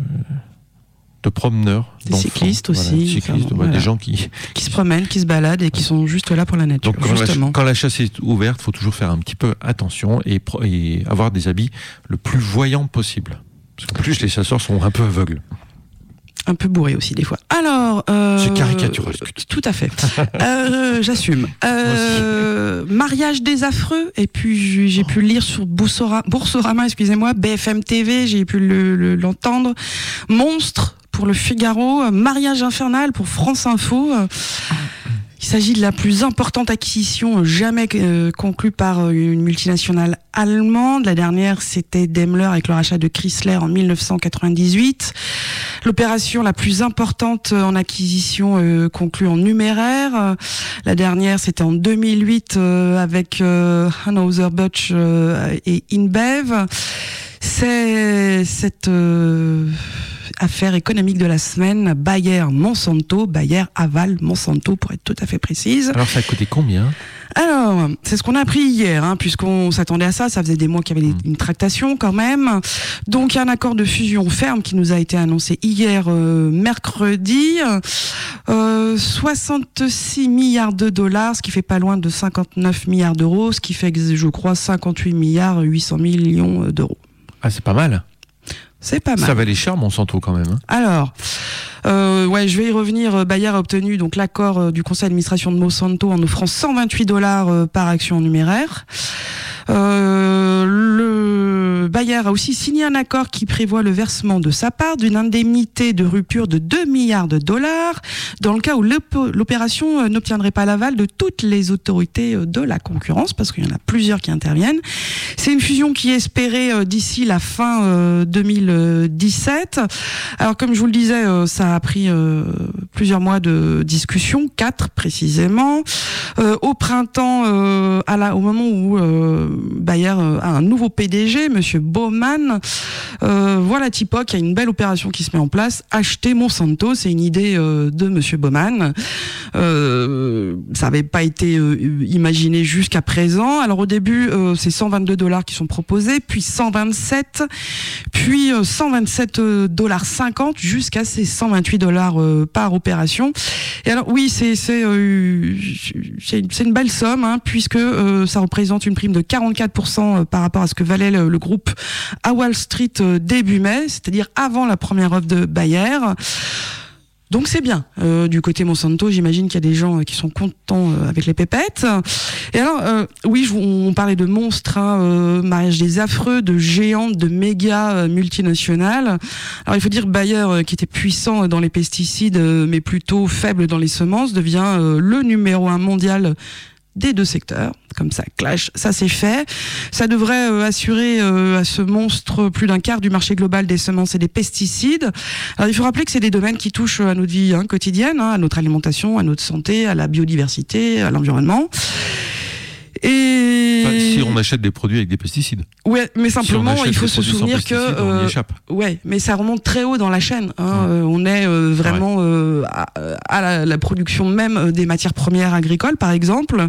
de promeneurs,
des cyclistes aussi,
voilà, cyclistes, enfin,
voilà.
Des gens qui,
qui se promènent, qui se baladent et qui sont juste là pour la nature.
Donc, quand, justement. La, quand la chasse est ouverte, il faut toujours faire un petit peu attention et, et avoir des habits le plus voyants possible. Parce qu'en plus, les chasseurs sont un peu aveugles.
Un peu bourré aussi des fois. Alors, euh,
c'est caricatural.
Tout à fait. euh, j'assume. Euh, mariage des affreux. Et puis j'ai pu le lire sur Boursorama, Boursorama, excusez-moi, B F M T V. J'ai pu le, le, l'entendre. Monstre pour le Figaro. Mariage infernal pour France Info. Il s'agit de la plus importante acquisition jamais euh, conclue par une multinationale allemande. La dernière, c'était Daimler avec le rachat de Chrysler en mille neuf cent quatre-vingt-dix-huit. L'opération la plus importante en acquisition euh, conclue en numéraire. La dernière, c'était en deux mille huit euh, avec euh, Anheuser-Busch euh, et InBev. C'est cette euh, affaire économique de la semaine, Bayer-Monsanto, Bayer-Aval-Monsanto pour être tout à fait précise.
Alors ça a coûté combien ?
Alors, c'est ce qu'on a appris hier, hein, puisqu'on s'attendait à ça, ça faisait des mois qu'il y avait mmh. une tractation quand même. Donc il y a un accord de fusion ferme qui nous a été annoncé hier euh, mercredi. Euh, soixante-six milliards de dollars, ce qui fait pas loin de cinquante-neuf milliards d'euros, ce qui fait, je crois, cinquante-huit milliards huit cents millions d'euros.
Ah, c'est pas mal.
C'est pas mal.
Ça valait cher, Monsanto, quand même. Hein.
Alors, euh, ouais, je vais y revenir. Bayer a obtenu donc l'accord euh, du conseil d'administration de Monsanto en offrant cent vingt-huit dollars euh, par action en numéraire. Euh, le Bayer a aussi signé un accord qui prévoit le versement de sa part d'une indemnité de rupture de deux milliards de dollars dans le cas où l'opération n'obtiendrait pas l'aval de toutes les autorités de la concurrence, parce qu'il y en a plusieurs qui interviennent. C'est une fusion qui est espérée d'ici la fin euh, deux mille dix-sept. Alors comme je vous le disais, euh, ça a pris euh, plusieurs mois de discussion, quatre précisément. Euh, au printemps, euh, à la, au moment où euh, Bayer a un nouveau P D G, Monsieur Baumann. Euh, voilà Tipoc, il y a une belle opération qui se met en place. Acheter Monsanto, c'est une idée euh, de Monsieur Baumann. Euh, ça n'avait pas été euh, imaginé jusqu'à présent. Alors au début, euh, c'est cent vingt-deux dollars qui sont proposés, puis cent vingt-sept, puis euh, cent vingt-sept dollars cinquante jusqu'à ces cent vingt-huit dollars euh, par opération. Et alors oui, c'est c'est euh, c'est une, c'est une belle somme, hein, puisque euh, ça représente une prime de quarante-quatre pour cent par rapport à ce que valait le, le groupe à Wall Street euh, début mai, c'est-à-dire avant la première offre de Bayer. Donc c'est bien. Euh, du côté Monsanto, j'imagine qu'il y a des gens euh, qui sont contents euh, avec les pépettes. Et alors, euh, oui, je, on parlait de monstres, hein, euh, mariage des affreux, de géantes, de méga euh, multinationales. Alors il faut dire que Bayer, euh, qui était puissant dans les pesticides, euh, mais plutôt faible dans les semences, devient euh, le numéro un mondial des deux secteurs. Comme ça, clash, ça c'est fait. Ça devrait euh, assurer euh, à ce monstre plus d'un quart du marché global des semences et des pesticides. Alors il faut rappeler que c'est des domaines qui touchent à notre vie hein, quotidienne, hein, à notre alimentation, à notre santé, à la biodiversité, à l'environnement. Et
enfin, si on achète des produits avec des pesticides.
Ouais, mais simplement,
si
il faut se souvenir que
euh,
ouais, mais ça remonte très haut dans la chaîne. Hein. Mmh. Euh, on est euh, vraiment ouais. euh, à, à la, la production même des matières premières agricoles, par exemple.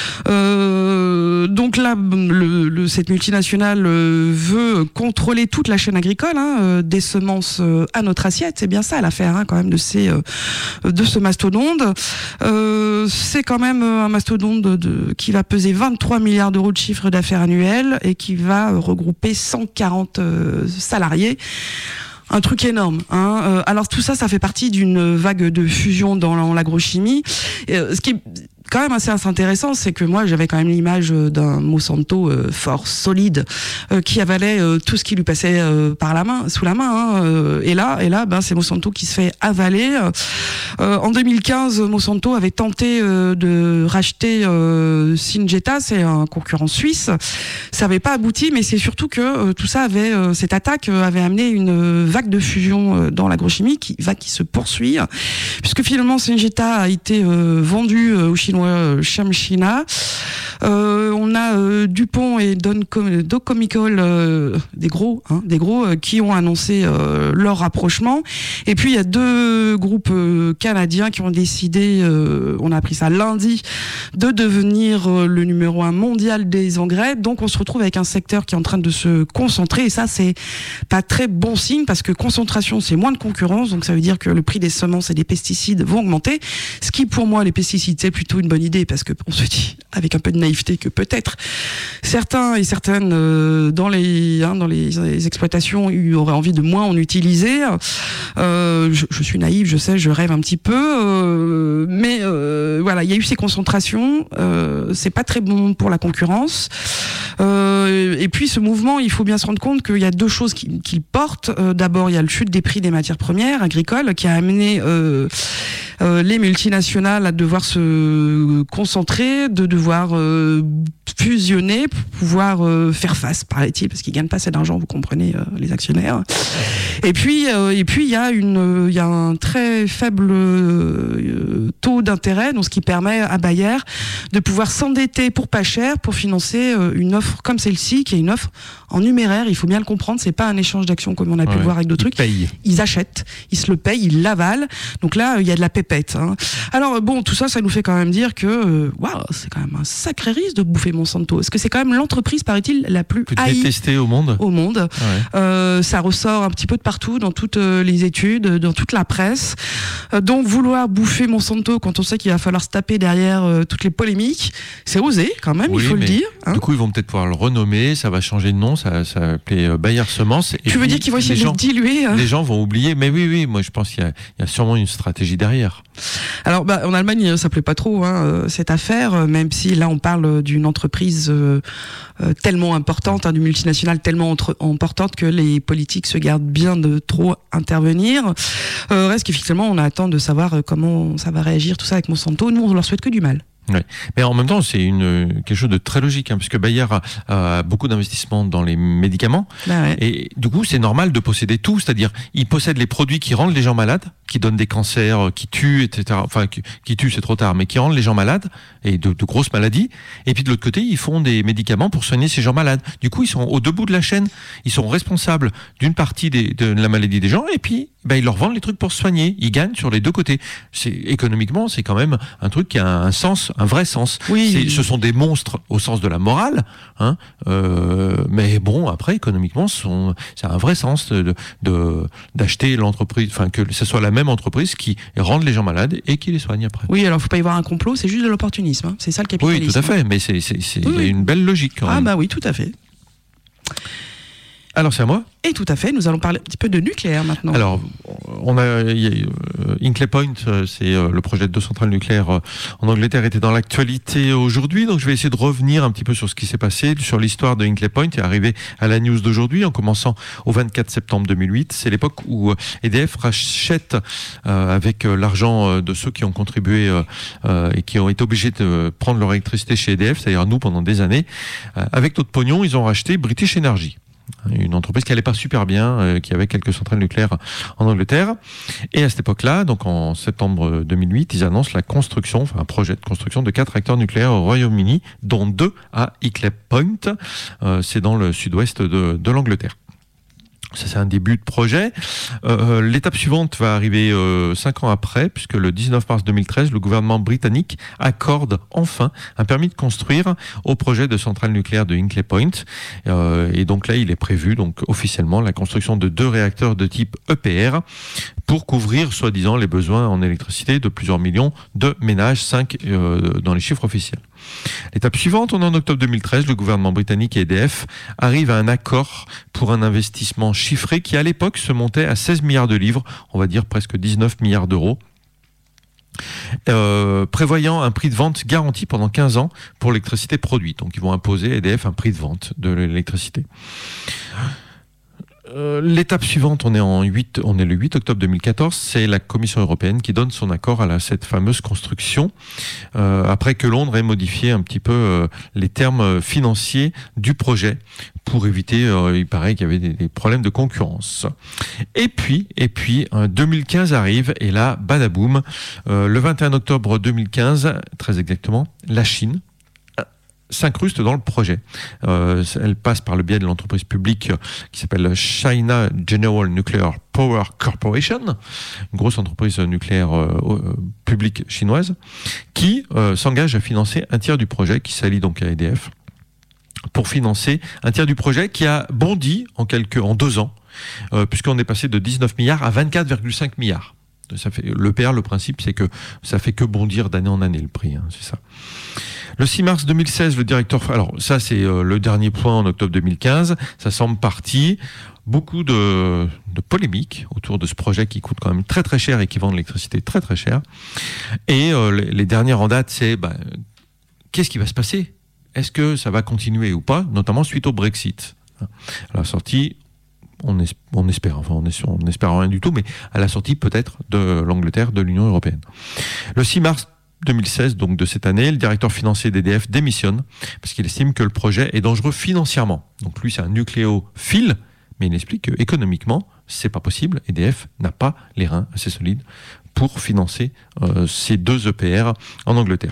Euh, donc là, le, le, cette multinationale euh, veut contrôler toute la chaîne agricole, hein, euh, des semences euh, à notre assiette. C'est bien ça l'affaire, hein, quand même, de ces euh, de ce mastodonte. Euh, c'est quand même un mastodonte de, de, qui va peser vingt-trois milliards d'euros de chiffre d'affaires annuel et qui va regrouper cent quarante euh, salariés. Un truc énorme. Hein. Euh, alors tout ça, ça fait partie d'une vague de fusion dans l'agrochimie. Euh, ce qui est quand même assez intéressant, c'est que moi j'avais quand même l'image d'un Monsanto euh, fort, solide, euh, qui avalait euh, tout ce qui lui passait euh, par la main, sous la main. Hein, euh, et là, et là, ben c'est Monsanto qui se fait avaler. Euh, en deux mille quinze, Monsanto avait tenté euh, de racheter euh, Syngenta, c'est un concurrent suisse. Ça n'avait pas abouti, mais c'est surtout que euh, tout ça avait, euh, cette attaque euh, avait amené une vague de fusion euh, dans l'agrochimie qui va qui se poursuit, puisque finalement Syngenta a été euh, vendu euh, aux Chinois. Shamshina. Euh, on a euh, Dupont et Dow Chemical, euh, des gros, hein, des gros euh, qui ont annoncé euh, leur rapprochement. Et puis il y a deux groupes euh, canadiens qui ont décidé, euh, on a appris ça lundi, de devenir euh, le numéro un mondial des engrais. Donc on se retrouve avec un secteur qui est en train de se concentrer. Et ça c'est pas très bon signe parce que concentration c'est moins de concurrence. Donc ça veut dire que le prix des semences et des pesticides vont augmenter. Ce qui pour moi les pesticides c'est plutôt une bonne idée parce que on se dit avec un peu de naïveté que peut-être certains et certaines euh, dans les hein, dans les, les exploitations auraient envie de moins en utiliser. Euh, je, je suis naïve, je sais, je rêve un petit peu, euh, mais euh, voilà, il y a eu ces concentrations. Euh, c'est pas très bon pour la concurrence. Euh, et puis ce mouvement, il faut bien se rendre compte qu'il y a deux choses qu'il qui porte. Euh, D'abord, il y a le chute des prix des matières premières agricoles qui a amené euh, euh, les multinationales à devoir se concentrer, de devoir euh, fusionner pour pouvoir euh, faire face, paraît-il, parce qu'ils gagnent pas assez d'argent, vous comprenez, euh, les actionnaires. Et puis, euh, et puis il y a une, il y a un très faible euh, taux d'intérêt, donc ce qui permet à Bayer de pouvoir s'endetter pour pas cher pour financer euh, une offre comme celle-ci, qui est une offre en numéraire. Il faut bien le comprendre, c'est pas un échange d'actions comme on a pu ouais, le voir avec d'autres trucs.
Payent.
Ils achètent, ils se le payent, ils l'avalent. Donc là, il y a de la pépette. Hein. Alors bon, tout ça, ça nous fait quand même dire que waouh, c'est quand même un sacré risque de bouffer Monsanto. Est-ce que c'est quand même l'entreprise, paraît-il, la plus,
plus
haïe
détestée au monde.
Au monde.
Ouais.
Euh, ça ressort un petit peu de partout, dans toutes les études, dans toute la presse. Euh, donc vouloir bouffer Monsanto quand on sait qu'il va falloir se taper derrière euh, toutes les polémiques, c'est osé quand même,
oui,
il faut le dire. Hein.
Du coup, ils vont peut-être pouvoir le renommer, ça va changer de nom, ça, ça va s'appeler Bayer Semences. Et
tu veux dire qu'ils vont essayer de le diluer hein.
Les gens vont oublier, mais oui, oui, moi je pense qu'il y a, il y a sûrement une stratégie derrière.
Alors, bah, en Allemagne, ça plaît pas trop hein, cette affaire, même si là on parle d'une entreprise euh, euh, tellement importante, hein, d'une multinationale tellement entre, importante que les politiques se gardent bien de trop intervenir. Euh, reste qu'effectivement, on attend de savoir comment ça va réagir tout ça avec Monsanto. Nous, on leur souhaite que du mal.
Ouais. Mais en même temps, c'est une quelque chose de très logique, hein, puisque Bayer a, a beaucoup d'investissements dans les médicaments,
bah ouais.
Et du coup, c'est normal de posséder tout, c'est-à-dire, ils possèdent les produits qui rendent les gens malades, qui donnent des cancers, qui tuent, et cetera. Enfin, qui, qui tuent, c'est trop tard, mais qui rendent les gens malades et de, de grosses maladies. Et puis de l'autre côté, ils font des médicaments pour soigner ces gens malades. Du coup, ils sont au debout de la chaîne, ils sont responsables d'une partie des, de la maladie des gens, et puis ben, ils leur vendent les trucs pour se soigner. Ils gagnent sur les deux côtés. C'est économiquement, c'est quand même un truc qui a un sens. Un vrai sens.
Oui.
C'est, ce sont des monstres au sens de la morale, hein, euh, mais bon, après, économiquement, sont, c'est un vrai sens de, de, d'acheter l'entreprise, enfin, que ce soit la même entreprise qui rende les gens malades et qui les soigne après.
Oui, alors il ne faut pas y voir un complot, c'est juste de l'opportunisme. Hein. C'est ça le capitalisme.
Oui, tout à fait, mais c'est, c'est, c'est
oui, oui.
une belle logique quand même.
Ah, bah oui, tout à fait.
Alors c'est à moi.
Et tout à fait, nous allons parler un petit peu de nucléaire maintenant.
Alors, on a, y a euh, Hinkley Point, euh, c'est euh, le projet de deux centrales nucléaires euh, en Angleterre, était dans l'actualité aujourd'hui. Donc, je vais essayer de revenir un petit peu sur ce qui s'est passé, sur l'histoire de Hinkley Point et arriver à la news d'aujourd'hui, en commençant au vingt-quatre septembre deux mille huit. C'est l'époque où E D F rachète euh, avec euh, l'argent euh, de ceux qui ont contribué euh, euh, et qui ont été obligés de prendre leur électricité chez E D F, c'est-à-dire nous pendant des années. Euh, avec notre pognon, ils ont racheté British Energy, une entreprise qui allait pas super bien, euh, qui avait quelques centrales nucléaires en Angleterre. Et à cette époque-là, donc en septembre deux mille huit, ils annoncent la construction, enfin un projet de construction de quatre réacteurs nucléaires au Royaume-Uni, dont deux à Hinkley Point. Euh, c'est dans le sud-ouest de, de l'Angleterre. Ça, c'est un début de projet. Euh, l'étape suivante va arriver euh, cinq ans après, puisque le dix-neuf mars deux mille treize, le gouvernement britannique accorde enfin un permis de construire au projet de centrale nucléaire de Hinkley Point. Euh, et donc là, il est prévu donc officiellement la construction de deux réacteurs de type E P R pour couvrir, soi-disant, les besoins en électricité de plusieurs millions de ménages, cinq euh, dans les chiffres officiels. L'étape suivante, on est en octobre deux mille treize, le gouvernement britannique et E D F arrivent à un accord pour un investissement chiffré qui à l'époque se montait à seize milliards de livres, on va dire presque dix-neuf milliards d'euros, euh, prévoyant un prix de vente garanti pendant quinze ans pour l'électricité produite. Donc ils vont imposer E D F un prix de vente de l'électricité. Euh, l'étape suivante, on est, en huit, on est le huit octobre deux mille quatorze, c'est la Commission européenne qui donne son accord à la, cette fameuse construction, euh, après que Londres ait modifié un petit peu euh, les termes financiers du projet, pour éviter, euh, il paraît qu'il y avait des, des problèmes de concurrence. Et puis, et puis euh, deux mille quinze arrive, et là, badaboum, euh, le vingt et un octobre deux mille quinze, très exactement, la Chine s'incruste dans le projet. Euh, elle passe par le biais de l'entreprise publique qui s'appelle China General Nuclear Power Corporation, une grosse entreprise nucléaire euh, euh, publique chinoise, qui euh, s'engage à financer un tiers du projet, qui s'allie donc à E D F, pour financer un tiers du projet qui a bondi en, quelques, en deux ans, euh, puisqu'on est passé de dix-neuf milliards à vingt-quatre virgule cinq milliards. Ça fait, le P R, le principe, c'est que ça fait que bondir d'année en année, le prix, hein, c'est ça. Le six mars deux mille seize, le directeur... Alors, ça, c'est euh, le dernier point en octobre deux mille quinze. Ça semble parti. Beaucoup de, de polémiques autour de ce projet qui coûte quand même très très cher et qui vend de l'électricité très très cher. Et euh, les, les dernières en date, c'est bah, qu'est-ce qui va se passer ? Est-ce que ça va continuer ou pas ? Notamment suite au Brexit. À la sortie... On, es, on espère, enfin on n'espère rien du tout, mais à la sortie peut-être de l'Angleterre, de l'Union européenne. Le six mars deux mille seize, donc de cette année, le directeur financier d'E D F démissionne parce qu'il estime que le projet est dangereux financièrement. Donc lui, c'est un nucléophile, mais il explique qu'économiquement, c'est pas possible. E D F n'a pas les reins assez solides pour financer euh, ces deux E P R en Angleterre.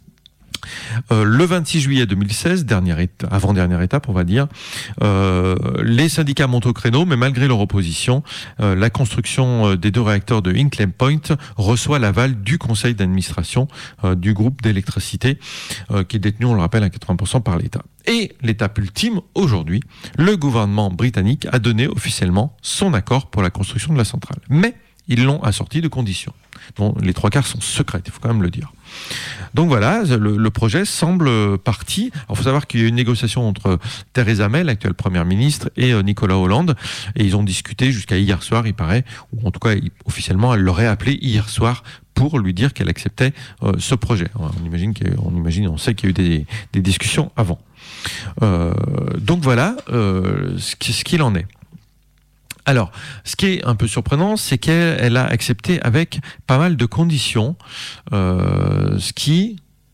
Euh, le vingt-six juillet deux mille seize, dernière étape, avant-dernière étape, on va dire, euh, les syndicats montent au créneau, mais malgré leur opposition, euh, la construction des deux réacteurs de Hinkley Point reçoit l'aval du conseil d'administration euh, du groupe d'électricité, euh, qui est détenu, on le rappelle, à quatre-vingts pour cent par l'État. Et l'étape ultime, aujourd'hui, le gouvernement britannique a donné officiellement son accord pour la construction de la centrale. Mais ils l'ont assorti de conditions, dont les trois quarts sont secrètes, il faut quand même le dire. Donc voilà, le, le projet semble parti. Alors, il faut savoir qu'il y a eu une négociation entre Theresa May, l'actuelle première ministre, et euh, Nicolas Hollande, et ils ont discuté jusqu'à hier soir, il paraît, ou en tout cas, officiellement, elle l'aurait appelé hier soir pour lui dire qu'elle acceptait euh, ce projet. On imagine, qu'on imagine, on sait qu'il y a eu des, des discussions avant. Euh, donc voilà euh, ce qu'il en est. Alors, ce qui est un peu surprenant, c'est qu'elle elle a accepté avec pas mal de conditions, euh, ce qui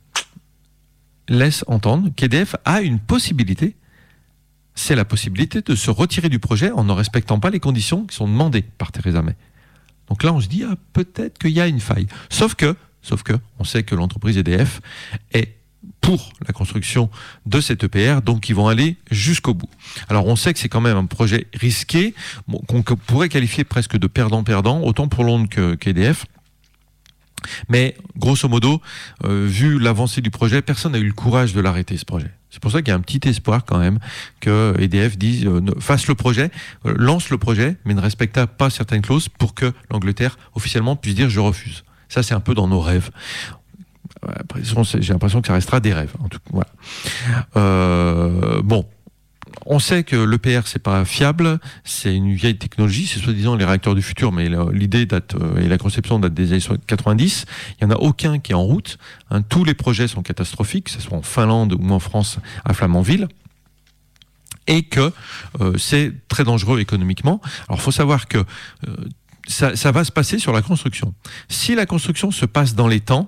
laisse entendre qu'E D F a une possibilité, c'est la possibilité de se retirer du projet en ne respectant pas les conditions qui sont demandées par Theresa May. Donc là, on se dit, ah, peut-être qu'il y a une faille. Sauf que, sauf que, on sait que l'entreprise E D F est pour la construction de cette E P R, donc ils vont aller jusqu'au bout. Alors on sait que c'est quand même un projet risqué, bon, qu'on pourrait qualifier presque de perdant-perdant, autant pour Londres que, qu'E D F. Mais grosso modo, euh, vu l'avancée du projet, personne n'a eu le courage de l'arrêter, ce projet. C'est pour ça qu'il y a un petit espoir quand même que E D F dise, euh, fasse le projet, euh, lance le projet, mais ne respecte pas certaines clauses pour que l'Angleterre officiellement puisse dire je refuse. Ça c'est un peu dans nos rêves. J'ai l'impression que ça restera des rêves. En tout cas, voilà. Euh, bon, on sait que l'E P R, c'est pas fiable, c'est une vieille technologie, c'est soi-disant les réacteurs du futur, mais l'idée date, et la conception date des années quatre-vingt-dix. Il n'y en a aucun qui est en route. Hein, tous les projets sont catastrophiques, que ce soit en Finlande ou en France, à Flamanville. Et que euh, c'est très dangereux économiquement. Alors, il faut savoir que euh, ça, ça va se passer sur la construction. Si la construction se passe dans les temps,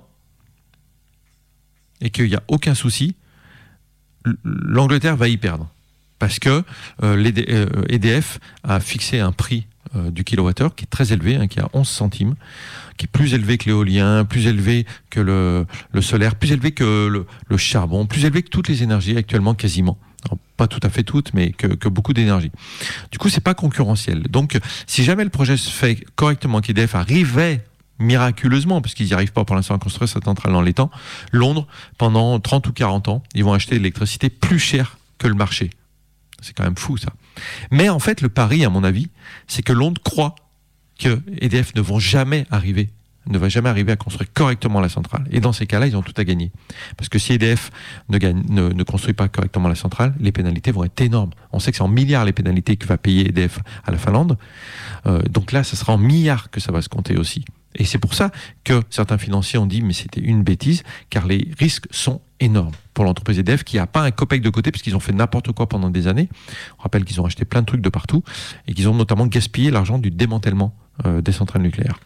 et qu'il n'y a aucun souci, l'Angleterre va y perdre. Parce que euh, l'E D F a fixé un prix euh, du kilowattheure qui est très élevé, hein, qui est à onze centimes, qui est plus élevé que l'éolien, plus élevé que le, le solaire, plus élevé que le, le charbon, plus élevé que toutes les énergies actuellement quasiment. Alors, pas tout à fait toutes, mais que, que beaucoup d'énergie. Du coup, c'est pas concurrentiel. Donc, si jamais le projet se fait correctement, qu'E D F arrivait miraculeusement, parce qu'ils n'y arrivent pas pour l'instant à construire cette centrale dans les temps, Londres, pendant trente ou quarante ans, ils vont acheter de l'électricité plus chère que le marché. C'est quand même fou, ça. Mais en fait, le pari, à mon avis, c'est que Londres croit que E D F ne vont jamais arriver, ne va jamais arriver à construire correctement la centrale. Et dans ces cas-là, ils ont tout à gagner. Parce que si E D F ne, gagne, ne, ne construit pas correctement la centrale, les pénalités vont être énormes. On sait que c'est en milliards les pénalités que va payer E D F à la Finlande. Euh, donc là, ça sera en milliards que ça va se compter aussi. Et c'est pour ça que certains financiers ont dit mais c'était une bêtise, car les risques sont énormes pour l'entreprise E D F qui n'a pas un copec de côté parce qu'ils ont fait n'importe quoi pendant des années. On rappelle qu'ils ont acheté plein de trucs de partout et qu'ils ont notamment gaspillé l'argent du démantèlement euh, des centrales nucléaires.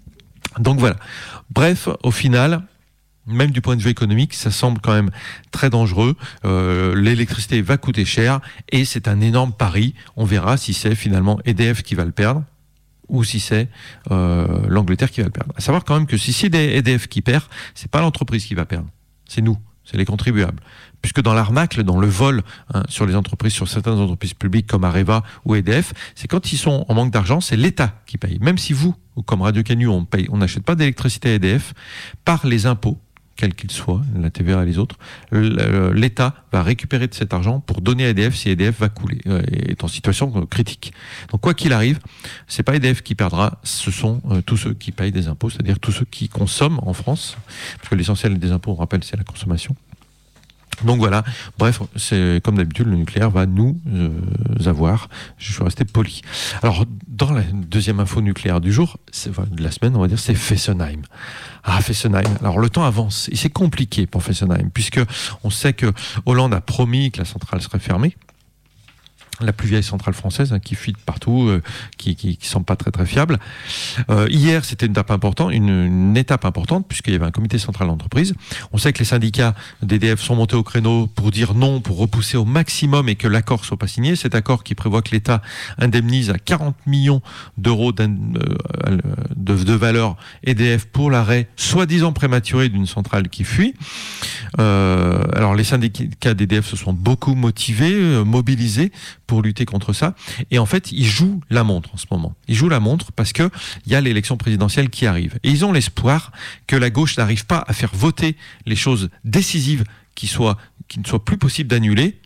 Donc voilà. Bref, au final, même du point de vue économique, ça semble quand même très dangereux. Euh, l'électricité va coûter cher et c'est un énorme pari. On verra si c'est finalement E D F qui va le perdre ou si c'est euh, l'Angleterre qui va le perdre. À savoir quand même que si c'est E D F qui perd, c'est pas l'entreprise qui va perdre, c'est nous, c'est les contribuables. Puisque dans l'arnaque, dans le vol hein, sur les entreprises, sur certaines entreprises publiques comme Areva ou E D F, c'est quand ils sont en manque d'argent, c'est l'État qui paye. Même si vous, ou comme Radio Canu, on paye, on n'achète pas d'électricité à E D F, par les impôts, quels qu'ils soient, la T V A et les autres, l'État va récupérer de cet argent pour donner à E D F si E D F va couler, est en situation critique. Donc quoi qu'il arrive, c'est pas E D F qui perdra, ce sont euh, tous ceux qui payent des impôts, c'est-à-dire tous ceux qui consomment en France, parce que l'essentiel des impôts, on rappelle, c'est la consommation. Donc voilà, bref, c'est comme d'habitude, le nucléaire va nous euh, avoir. Je suis resté poli. Alors, dans la deuxième info nucléaire du jour, c'est, de la semaine, on va dire, c'est Fessenheim. Ah, Fessenheim. Alors, le temps avance et c'est compliqué pour Fessenheim, puisque on sait que Hollande a promis que la centrale serait fermée. La plus vieille centrale française hein, qui fuit partout, euh, qui qui qui semble pas très très fiable. Euh, hier, c'était une étape importante, une, une étape importante puisqu'il y avait un comité central d'entreprise. On sait que les syndicats d'E D F sont montés au créneau pour dire non, pour repousser au maximum et que l'accord soit pas signé. Cet accord qui prévoit que l'État indemnise à quarante millions d'euros de, de valeur E D F pour l'arrêt soi-disant prématuré d'une centrale qui fuit. Euh, alors les syndicats d'E D F se sont beaucoup motivés, euh, mobilisés pour lutter contre ça. Et en fait, ils jouent la montre en ce moment. Ils jouent la montre parce que il y a l'élection présidentielle qui arrive. Et ils ont l'espoir que la gauche n'arrive pas à faire voter les choses décisives qui soient, qui ne soient plus possibles d'annuler.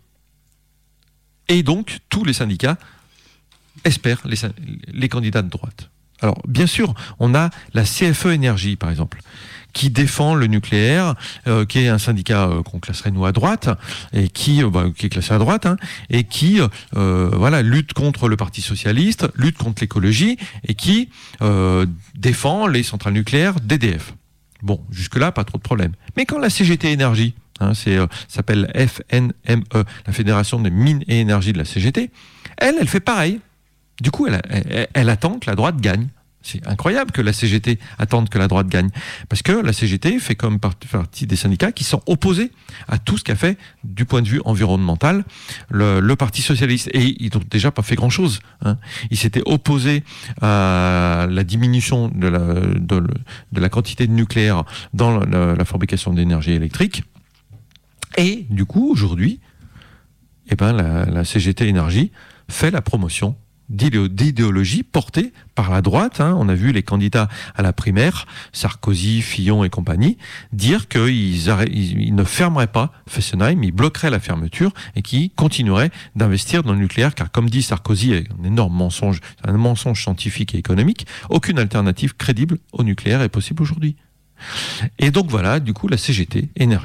Et donc, tous les syndicats espèrent les, les candidats de droite. Alors, bien sûr, on a la C F E Énergie, par exemple, qui défend le nucléaire, euh, qui est un syndicat euh, qu'on classerait nous à droite, et qui, euh, bah, qui est classé à droite, hein, et qui euh, voilà, lutte contre le Parti socialiste, lutte contre l'écologie, et qui euh, défend les centrales nucléaires d'E D F. Bon, jusque-là, pas trop de problème. Mais quand la C G T Énergie, hein, c'est euh, s'appelle F N M E, la Fédération des mines et énergies de la C G T, elle, elle fait pareil. Du coup, elle, elle, elle attend que la droite gagne. C'est incroyable que la C G T attende que la droite gagne. Parce que la C G T fait comme partie des syndicats qui sont opposés à tout ce qu'a fait, du point de vue environnemental, le, le Parti socialiste. Et ils n'ont déjà pas fait grand-chose. Hein. Ils s'étaient opposés à la diminution de la, de, de la quantité de nucléaire dans la, la fabrication d'énergie électrique. Et du coup, aujourd'hui, eh ben, la, la C G T Énergie fait la promotion d'idéologie portée par la droite. Hein. On a vu les candidats à la primaire, Sarkozy, Fillon et compagnie, dire qu'ils arrêt, ils, ils ne fermeraient pas Fessenheim, ils bloqueraient la fermeture et qu'ils continueraient d'investir dans le nucléaire, car comme dit Sarkozy, et un énorme mensonge, un mensonge scientifique et économique, aucune alternative crédible au nucléaire est possible aujourd'hui. Et donc voilà, du coup, la C G T Énergie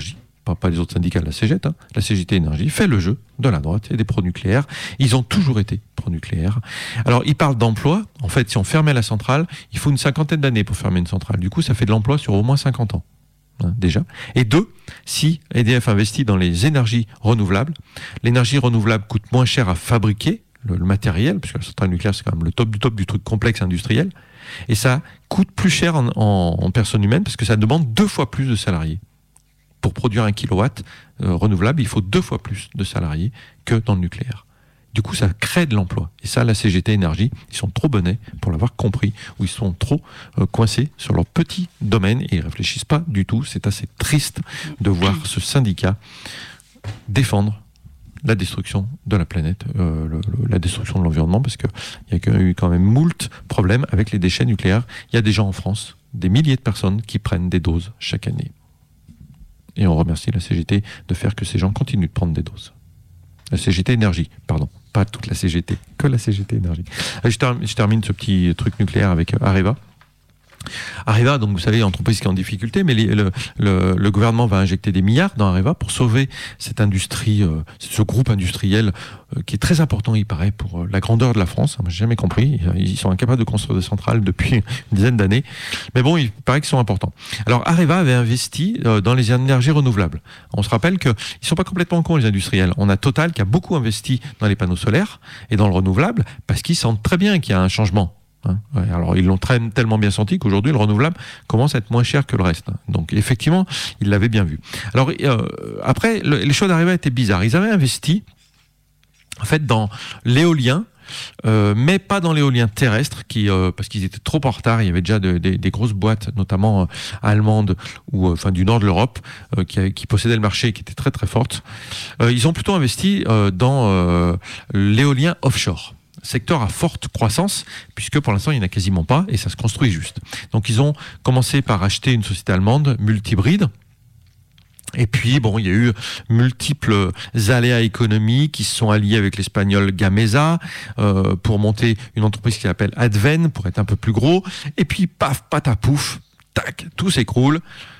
pas, pas les autres syndicats de la C G T, hein, la C G T Énergie, fait le jeu de la droite et des pro-nucléaires. Ils ont toujours été pro-nucléaires. Alors, ils parlent d'emploi. En fait, si on fermait la centrale, il faut une cinquantaine d'années pour fermer une centrale. Du coup, ça fait de l'emploi sur au moins cinquante ans. Hein, déjà. Et deux, si E D F investit dans les énergies renouvelables, l'énergie renouvelable coûte moins cher à fabriquer, le, le matériel, puisque la centrale nucléaire, c'est quand même le top du top du truc complexe industriel, et ça coûte plus cher en, en, en personnes humaines, parce que ça demande deux fois plus de salariés. Pour produire un kilowatt euh, renouvelable, il faut deux fois plus de salariés que dans le nucléaire. Du coup, ça crée de l'emploi. Et ça, la C G T Énergie, ils sont trop bonnets pour l'avoir compris, ou ils sont trop euh, coincés sur leur petit domaine et ils réfléchissent pas du tout. C'est assez triste de voir ce syndicat défendre la destruction de la planète, euh, le, le, la destruction de l'environnement, parce qu'il y a eu quand même moult problèmes avec les déchets nucléaires. Il y a des gens en France, des milliers de personnes qui prennent des doses chaque année. Et on remercie la C G T de faire que ces gens continuent de prendre des doses. La C G T Énergie, pardon, pas toute la C G T, que la C G T Énergie. Je termine, je termine ce petit truc nucléaire avec Areva. Areva, donc vous savez, entreprise qui est en difficulté, mais les, le, le, le gouvernement va injecter des milliards dans Areva pour sauver cette industrie, euh, ce groupe industriel euh, qui est très important, il paraît, pour euh, la grandeur de la France. Moi, j'ai jamais compris. Ils sont incapables de construire des centrales depuis une dizaine d'années, mais bon, il paraît qu'ils sont importants. Alors Areva avait investi euh, dans les énergies renouvelables. On se rappelle qu'ils ne sont pas complètement cons, les industriels. On a Total qui a beaucoup investi dans les panneaux solaires et dans le renouvelable parce qu'ils sentent très bien qu'il y a un changement. Hein, ouais, alors ils l'ont très, tellement bien senti qu'aujourd'hui le renouvelable commence à être moins cher que le reste. Donc effectivement, ils l'avaient bien vu. Alors euh, après, le, les choix d'Areva étaient bizarres. Ils avaient investi en fait dans l'éolien, euh, mais pas dans l'éolien terrestre, qui euh, parce qu'ils étaient trop en retard. Il y avait déjà de, de, des grosses boîtes, notamment euh, allemandes ou enfin du nord de l'Europe, euh, qui, qui possédaient le marché et qui étaient très très fortes. Euh, ils ont plutôt investi euh, dans euh, l'éolien offshore. Secteur à forte croissance, puisque pour l'instant il n'y en a quasiment pas et ça se construit juste. Donc ils ont commencé par acheter une société allemande, Multibride. Et puis, bon, il y a eu multiples aléas économiques qui se sont alliés avec l'espagnol Gamesa euh, pour monter une entreprise qui s'appelle Adven, pour être un peu plus gros. Et puis, paf, patapouf, tac, tout s'écroule.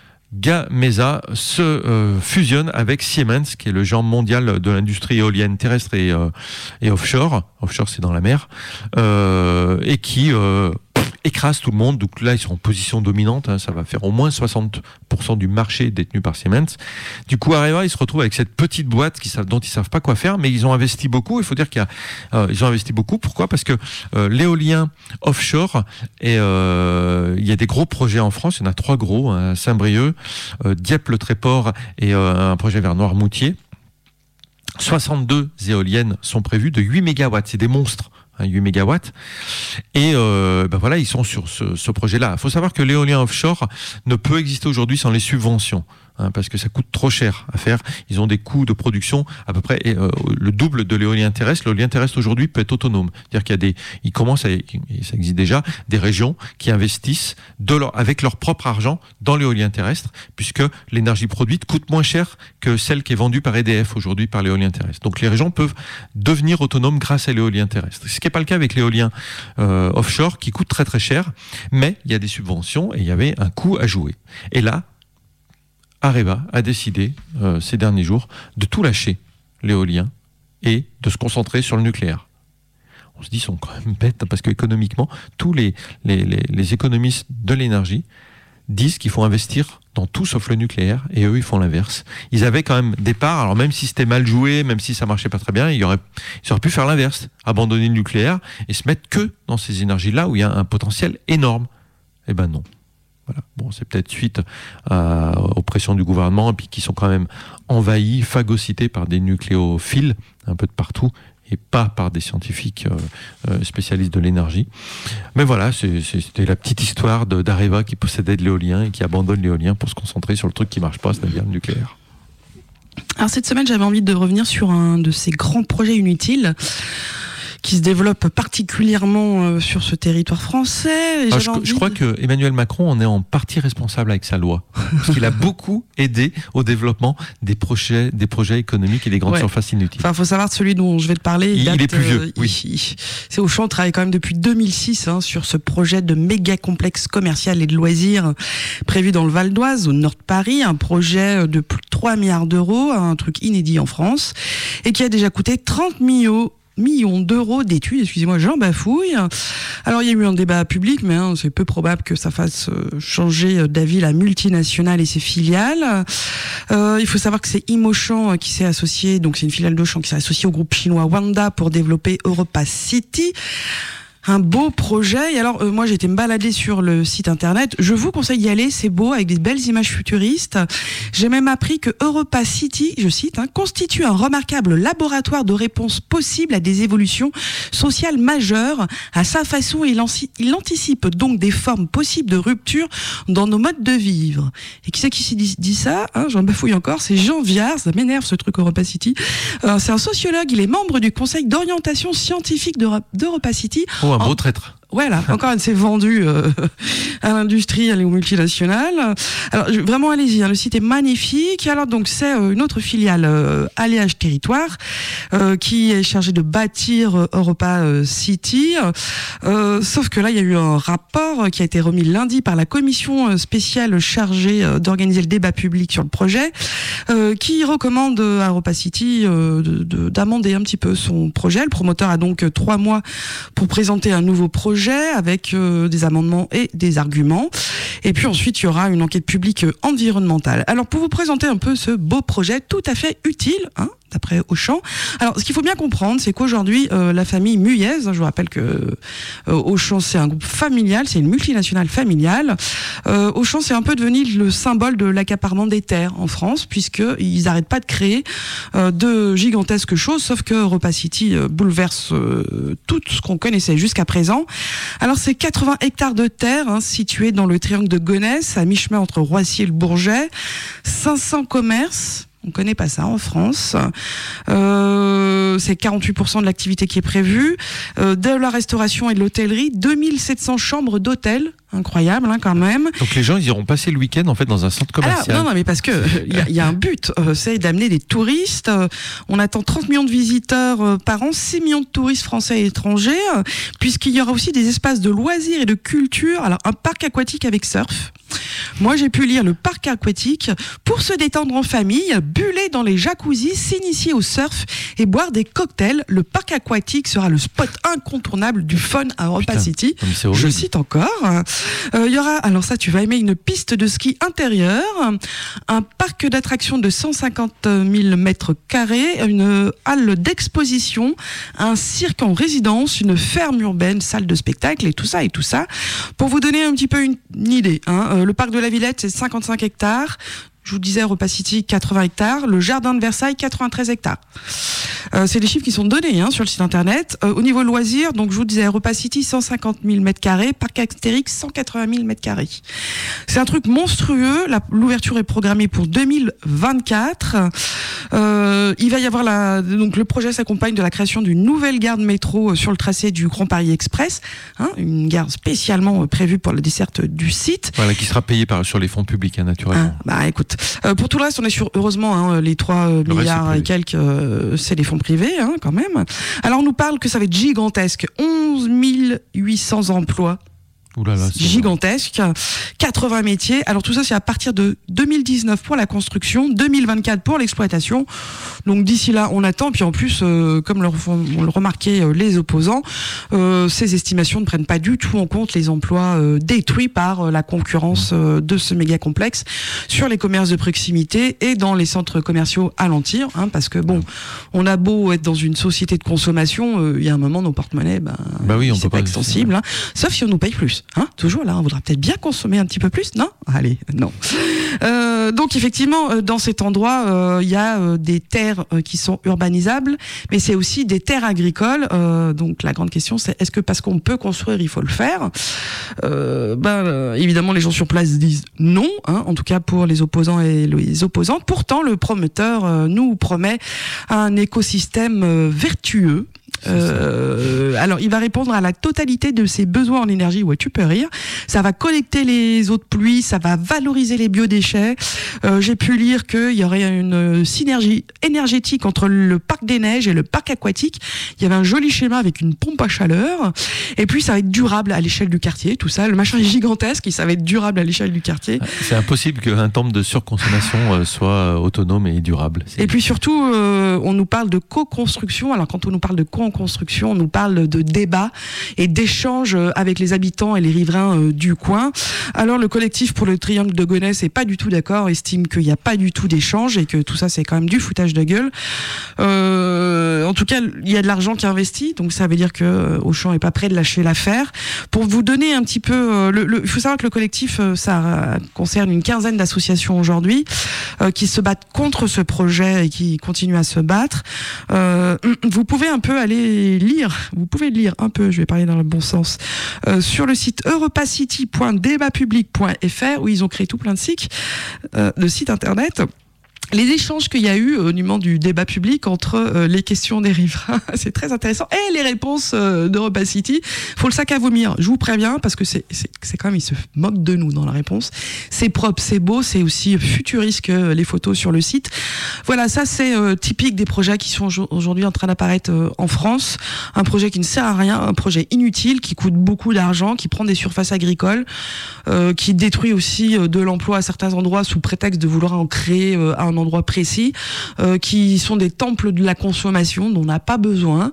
Gamesa se euh, fusionne avec Siemens, qui est le géant mondial de l'industrie éolienne terrestre et, euh, et offshore. Offshore, c'est dans la mer. Euh, et qui euh, écrase tout le monde. Donc là, ils sont en position dominante. Hein, ça va faire au moins soixante pour cent du marché détenu par Siemens. Du coup, Areva, ils se retrouvent avec cette petite boîte qui savent, dont ils savent pas quoi faire, mais ils ont investi beaucoup. Il faut dire qu'ils euh, ont investi beaucoup. Pourquoi ? Parce que euh, l'éolien offshore, et euh, il y a des gros projets en France. Il y en a trois gros, hein, Saint-Brieuc, euh, Dieppe-le-Tréport et euh, un projet vers Noirmoutier. soixante-deux éoliennes sont prévues de huit mégawatts. C'est des monstres. huit mégawatts. Et euh, ben voilà, ils sont sur ce, ce projet-là. Il faut savoir que l'éolien offshore ne peut exister aujourd'hui sans les subventions. Hein, parce que ça coûte trop cher à faire. Ils ont des coûts de production à peu près euh, le double de l'éolien terrestre. L'éolien terrestre aujourd'hui peut être autonome. C'est-à-dire qu'il y a des, ils commencent à, et ça existe déjà, des régions qui investissent de leur, avec leur propre argent dans l'éolien terrestre, puisque l'énergie produite coûte moins cher que celle qui est vendue par E D F aujourd'hui par l'éolien terrestre. Donc les régions peuvent devenir autonomes grâce à l'éolien terrestre. Ce qui n'est pas le cas avec l'éolien euh, offshore qui coûte très très cher, mais il y a des subventions et il y avait un coût à jouer. Et là, Areva a décidé, euh, ces derniers jours, de tout lâcher, l'éolien, et de se concentrer sur le nucléaire. On se dit, ils sont quand même bêtes, parce qu'économiquement, tous les, les, les, les économistes de l'énergie disent qu'il faut investir dans tout sauf le nucléaire, et eux, ils font l'inverse. Ils avaient quand même des parts, alors même si c'était mal joué, même si ça marchait pas très bien, ils auraient, ils auraient pu faire l'inverse, abandonner le nucléaire, et se mettre que dans ces énergies-là, où il y a un potentiel énorme. Eh ben non. Voilà. Bon, c'est peut-être suite à, aux pressions du gouvernement, et puis qui sont quand même envahis, phagocytés par des nucléophiles un peu de partout, et pas par des scientifiques euh, spécialistes de l'énergie. Mais voilà, c'est, c'était la petite histoire de, d'Areva qui possédait de l'éolien et qui abandonne l'éolien pour se concentrer sur le truc qui marche pas, c'est-à-dire le nucléaire.
Alors cette semaine, j'avais envie de revenir sur un de ces grands projets inutiles qui se développe particulièrement euh, sur ce territoire français. Et
ah, je,
envie...
je crois que Emmanuel Macron en est en partie responsable avec sa loi, parce qu'il a beaucoup aidé au développement des projets, des projets économiques et des grandes ouais. surfaces inutiles.
Enfin, faut savoir celui dont je vais te parler.
Il,
date,
il est plus vieux.
Euh,
oui.
Il, il, c'est Auchan travaille quand même depuis deux mille six hein, sur ce projet de méga complexe commercial et de loisirs prévu dans le Val d'Oise, au nord de Paris, un projet de plus de trois milliards d'euros, un truc inédit en France, et qui a déjà coûté trente millions millions d'euros d'études, excusez-moi, j'en bafouille. Alors il y a eu un débat public, mais hein, c'est peu probable que ça fasse euh, changer d'avis la multinationale et ses filiales. Euh, il faut savoir que c'est Imochan qui s'est associé, donc c'est une filiale d'Auchan qui s'est associée au groupe chinois Wanda pour développer Europa City. Un beau projet. Et alors, euh, moi, j'ai été me balader sur le site internet. Je vous conseille d'y aller. C'est beau, avec des belles images futuristes. J'ai même appris que Europa City, je cite, hein, constitue un remarquable laboratoire de réponses possibles à des évolutions sociales majeures. À sa façon, il, anci- il anticipe donc des formes possibles de rupture dans nos modes de vivre. Et qui c'est qui s'est dit, dit ça, hein, j'en bafouille encore, c'est Jean Viard. Ça m'énerve, ce truc Europa City. Euh, c'est un sociologue. Il est membre du conseil d'orientation scientifique d'Europa, d'Europa City.
Oh, un beau traître.
Voilà, encore elle s'est vendue euh, à l'industrie, elle est aux multinationales. Alors vraiment allez-y, hein, le site est magnifique. Alors donc c'est euh, une autre filiale, euh, Alliage Territoire, euh, qui est chargée de bâtir euh, Europa euh, City. Euh, sauf que là il y a eu un rapport qui a été remis lundi par la commission spéciale chargée euh, d'organiser le débat public sur le projet, euh, qui recommande à Europa City euh, de, de, d'amender un petit peu son projet. Le promoteur a donc trois mois pour présenter un nouveau projet avec euh, des amendements et des arguments. Et puis ensuite, il y aura une enquête publique environnementale. Alors, pour vous présenter un peu ce beau projet tout à fait utile, hein, d'après Auchan. Alors, ce qu'il faut bien comprendre, c'est qu'aujourd'hui, euh, la famille Muyez, je vous rappelle que euh, Auchan, c'est un groupe familial, c'est une multinationale familiale. Euh, Auchan, c'est un peu devenu le symbole de l'accaparement des terres en France, puisqu'ils n'arrêtent pas de créer euh, de gigantesques choses, sauf que Europa City euh, bouleverse euh, tout ce qu'on connaissait jusqu'à présent. Alors, c'est quatre-vingts hectares de terre hein, situés dans le triangle de Gonesse, à mi-chemin entre Roissy et le Bourget. cinq cents commerces. On connaît pas ça en France. Euh, c'est quarante-huit pour cent de l'activité qui est prévue. Euh, de la restauration et de l'hôtellerie, deux mille sept cents chambres d'hôtel. Incroyable, hein, quand même.
Donc les gens, ils iront passer le week-end en fait dans un centre commercial.
Alors, non, non, mais parce que il y, y a un but, euh, c'est d'amener des touristes. Euh, on attend trente millions de visiteurs euh, par an, six millions de touristes français et étrangers, euh, puisqu'il y aura aussi des espaces de loisirs et de culture. Alors un parc aquatique avec surf. Moi, j'ai pu lire le parc aquatique pour se détendre en famille, buller dans les jacuzzis, s'initier au surf et boire des cocktails. Le parc aquatique sera le spot incontournable du fun à Europa City. Je cite encore. Il euh, y aura, alors ça, tu vas aimer, une piste de ski intérieure, un parc d'attractions de cent cinquante mille mètres carrés, une halle d'exposition, un cirque en résidence, une ferme urbaine, salle de spectacle et tout ça et tout ça. Pour vous donner un petit peu une, une idée, hein, euh, le parc de la Villette, c'est cinquante-cinq hectares. Je vous disais, Europa City, quatre-vingts hectares. Le jardin de Versailles, quatre-vingt-treize hectares. Euh, c'est des chiffres qui sont donnés hein, sur le site internet. Euh, au niveau loisirs, donc je vous disais, Europa City, cent cinquante mille mètres carrés. Parc Astérix, cent quatre-vingt mille mètres carrés. C'est un truc monstrueux. La, l'ouverture est programmée pour deux mille vingt-quatre. Euh, il va y avoir la, donc le projet s'accompagne de la création d'une nouvelle gare de métro sur le tracé du Grand Paris Express. Hein, une gare spécialement prévue pour la desserte du site.
Voilà, qui sera payée par, sur les fonds publics, hein, naturellement.
Ah, bah écoute. Euh, pour tout le reste, on est sur, heureusement, hein, les trois euh, milliards et quelques, euh, c'est des fonds privés, hein, quand même. Alors, on nous parle que ça va être gigantesque. onze mille huit cents emplois.
Ouh là là, c'est
gigantesque, quatre-vingts métiers. Alors tout ça, c'est à partir de deux mille dix-neuf pour la construction, deux mille vingt-quatre pour l'exploitation. Donc d'ici là, on attend. Puis en plus, euh, comme le, on le remarquait euh, les opposants, euh, ces estimations ne prennent pas du tout en compte les emplois euh, détruits par euh, la concurrence euh, de ce méga complexe sur les commerces de proximité et dans les centres commerciaux alentir. Hein, parce que bon, on a beau être dans une société de consommation, il euh, y a un moment, nos porte-monnaies, ben,
bah oui, on
c'est
peut
pas
pas
extensible. Hein, sauf si on nous paye plus. Hein, toujours là, on voudra peut-être bien consommer un petit peu plus, non ? Allez, non. Euh, donc effectivement, dans cet endroit, il euh, y a euh, des terres euh, qui sont urbanisables, mais c'est aussi des terres agricoles. Euh, donc la grande question, c'est est-ce que parce qu'on peut construire, il faut le faire ? euh, Ben euh, évidemment, les gens sur place disent non. Hein, en tout cas pour les opposants et les opposantes. Pourtant, le promoteur euh, nous promet un écosystème euh, vertueux. Euh, alors, il va répondre à la totalité de ses besoins en énergie. Ouais, tu peux rire. Ça va collecter les eaux de pluie, ça va valoriser les biodéchets. Euh, j'ai pu lire qu'il y aurait une synergie énergétique entre le parc des neiges et le parc aquatique. Il y avait un joli schéma avec une pompe à chaleur. Et puis, ça va être durable à l'échelle du quartier. Tout ça, le machin est gigantesque et ça va être durable à l'échelle du quartier.
C'est impossible qu'un temple de surconsommation soit autonome et durable. C'est...
Et puis surtout, euh, on nous parle de co-construction. Alors, quand on nous parle de co-construction, on nous parle de débat et d'échanges avec les habitants et les riverains euh, du coin. Alors le collectif pour le triangle de Gonesse n'est pas du tout d'accord, estime qu'il n'y a pas du tout d'échange et que tout ça c'est quand même du foutage de gueule. Euh, en tout cas, il y a de l'argent qui est investi, donc ça veut dire que euh, Auchan n'est pas prêt de lâcher l'affaire. Pour vous donner un petit peu, euh, le, le, il faut savoir que le collectif, euh, ça concerne une quinzaine d'associations aujourd'hui euh, qui se battent contre ce projet et qui continuent à se battre. Euh, vous pouvez un peu aller lire, vous pouvez lire un peu, je vais parler dans le bon sens, euh, sur le site europacity point débat public point f r où ils ont créé tout plein de sites, euh, de sites internet. Les échanges qu'il y a eu au moment du débat public entre euh, les questions des riverains, c'est très intéressant. Et les réponses euh, d'EuropaCity, faut le sac à vomir. Je vous préviens parce que c'est, c'est, c'est quand même, ils se moquent de nous dans la réponse. C'est propre, c'est beau, c'est aussi futuriste que les photos sur le site. Voilà, ça c'est euh, typique des projets qui sont aujourd'hui en train d'apparaître euh, en France. Un projet qui ne sert à rien, un projet inutile, qui coûte beaucoup d'argent, qui prend des surfaces agricoles, euh, qui détruit aussi euh, de l'emploi à certains endroits sous prétexte de vouloir en créer euh, un endroit précis, euh, qui sont des temples de la consommation dont on n'a pas besoin.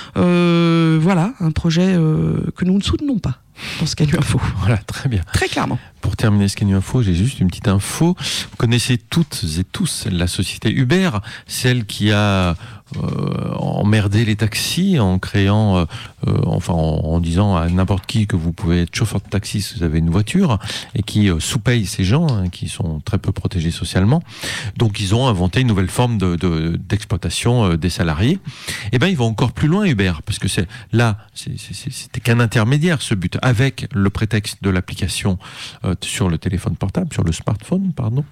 Euh, voilà, un projet euh, que nous ne soutenons pas dans ce Canu Info.
Voilà, très bien.
Très clairement.
Pour terminer ce Canu Info, j'ai juste une petite info. Vous connaissez toutes et tous la société Uber, celle qui a euh, emmerdé les taxis en créant, euh, euh, enfin en, en disant à n'importe qui que vous pouvez être chauffeur de taxi si vous avez une voiture, et qui euh, sous-paye ces gens hein, qui sont très peu protégés socialement. Donc ils ont inventé une nouvelle forme de, de, d'exploitation euh, des salariés. Et ben ils vont encore plus loin Uber, parce que c'est là, c'est, c'est, c'était qu'un intermédiaire ce but, avec le prétexte de l'application euh, sur le téléphone portable, sur le smartphone, pardon.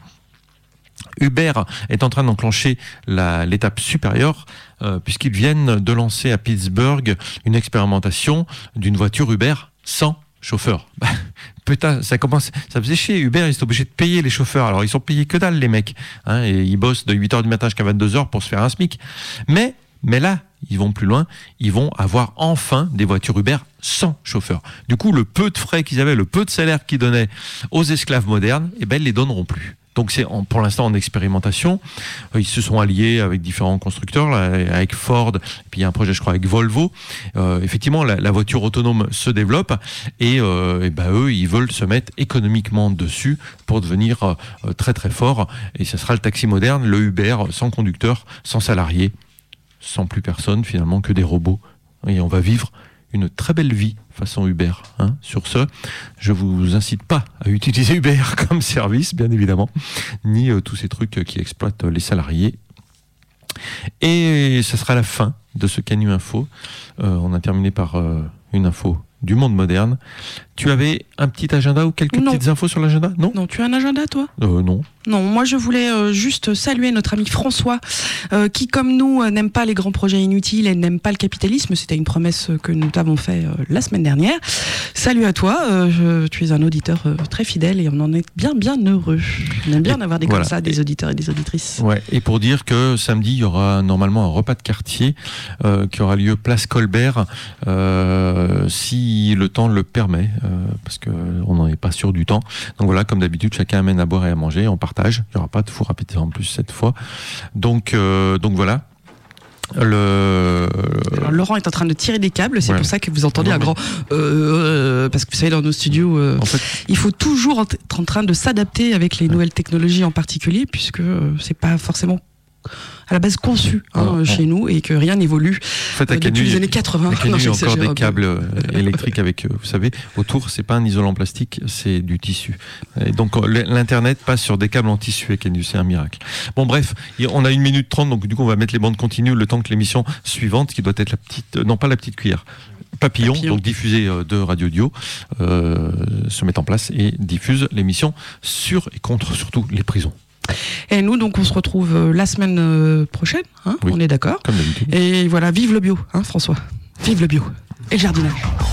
Uber est en train d'enclencher la, l'étape supérieure euh, puisqu'ils viennent de lancer à Pittsburgh une expérimentation d'une voiture Uber sans chauffeur. Bah, putain, ça commence, ça faisait chier. Uber, ils sont obligés de payer les chauffeurs. Alors ils sont payés que dalle les mecs, hein, et ils bossent de huit heures du matin jusqu'à vingt-deux heures pour se faire un SMIC. Mais mais là, ils vont plus loin, ils vont avoir enfin des voitures Uber sans chauffeur. Du coup, le peu de frais qu'ils avaient, le peu de salaire qu'ils donnaient aux esclaves modernes, eh ben, ils les donneront plus. Donc c'est en, pour l'instant en expérimentation. Ils se sont alliés avec différents constructeurs, là, avec Ford, et puis il y a un projet je crois avec Volvo. Euh, effectivement, la, la voiture autonome se développe et, euh, et ben, eux, ils veulent se mettre économiquement dessus pour devenir euh, très très fort. Et ce sera le taxi moderne, le Uber sans conducteur, sans salarié, sans plus personne finalement que des robots. Et on va vivre une très belle vie façon Uber. Hein. Sur ce, je vous incite pas à utiliser Uber comme service, bien évidemment, ni euh, tous ces trucs qui exploitent les salariés. Et ce sera la fin de ce Canu Info. Euh, on a terminé par euh, une info du monde moderne. Tu avais un petit agenda ou quelques
non.
petites infos sur l'agenda ? Non.
Non, tu as un agenda toi ?
euh, Non.
Non, moi je voulais euh, juste saluer notre ami François, euh, qui comme nous euh, n'aime pas les grands projets inutiles et n'aime pas le capitalisme. C'était une promesse que nous t'avons fait euh, la semaine dernière. Salut à toi, euh, je, tu es un auditeur euh, très fidèle et on en est bien bien heureux. On aime bien et avoir des voilà. comme ça, des auditeurs et des auditrices.
Ouais. Et pour dire que samedi il y aura normalement un repas de quartier euh, qui aura lieu place Colbert, euh, si le temps le permet, euh, parce que on n'en est pas sûr du temps. Donc voilà, comme d'habitude, chacun amène à boire et à manger, on partage. Il n'y aura pas de four à péter en plus cette fois. Donc, euh, donc voilà. Le...
Alors, Laurent est en train de tirer des câbles, c'est ouais. pour ça que vous entendez non, un mais... grand euh, euh, parce que vous savez dans nos studios euh, en fait... il faut toujours être en train de s'adapter avec les ouais. nouvelles technologies en particulier, puisque euh, c'est pas forcément à la base conçu hein, oh,
oh.
chez nous et que rien n'évolue en fait, euh, depuis Canu, les années quatre-vingts.
À Canu, il y a encore des câbles euh, électriques avec, euh, vous savez, autour, c'est pas un isolant plastique, c'est du tissu. Et donc l'internet passe sur des câbles en tissu à Canu, c'est un miracle. Bon bref, on a une minute trente, donc du coup on va mettre les bandes continues le temps que l'émission suivante, qui doit être la petite, euh, non pas la petite cuillère, Papillon, Papillon. donc diffusée euh, de Radio Dio, euh, se met en place et diffuse l'émission sur et contre surtout les prisons.
Et nous, donc, on se retrouve euh, la semaine euh, prochaine, hein,
oui,
on est d'accord.
Comme d'habitude.
Et voilà, vive le bio, hein, François. Vive le bio et le jardinage.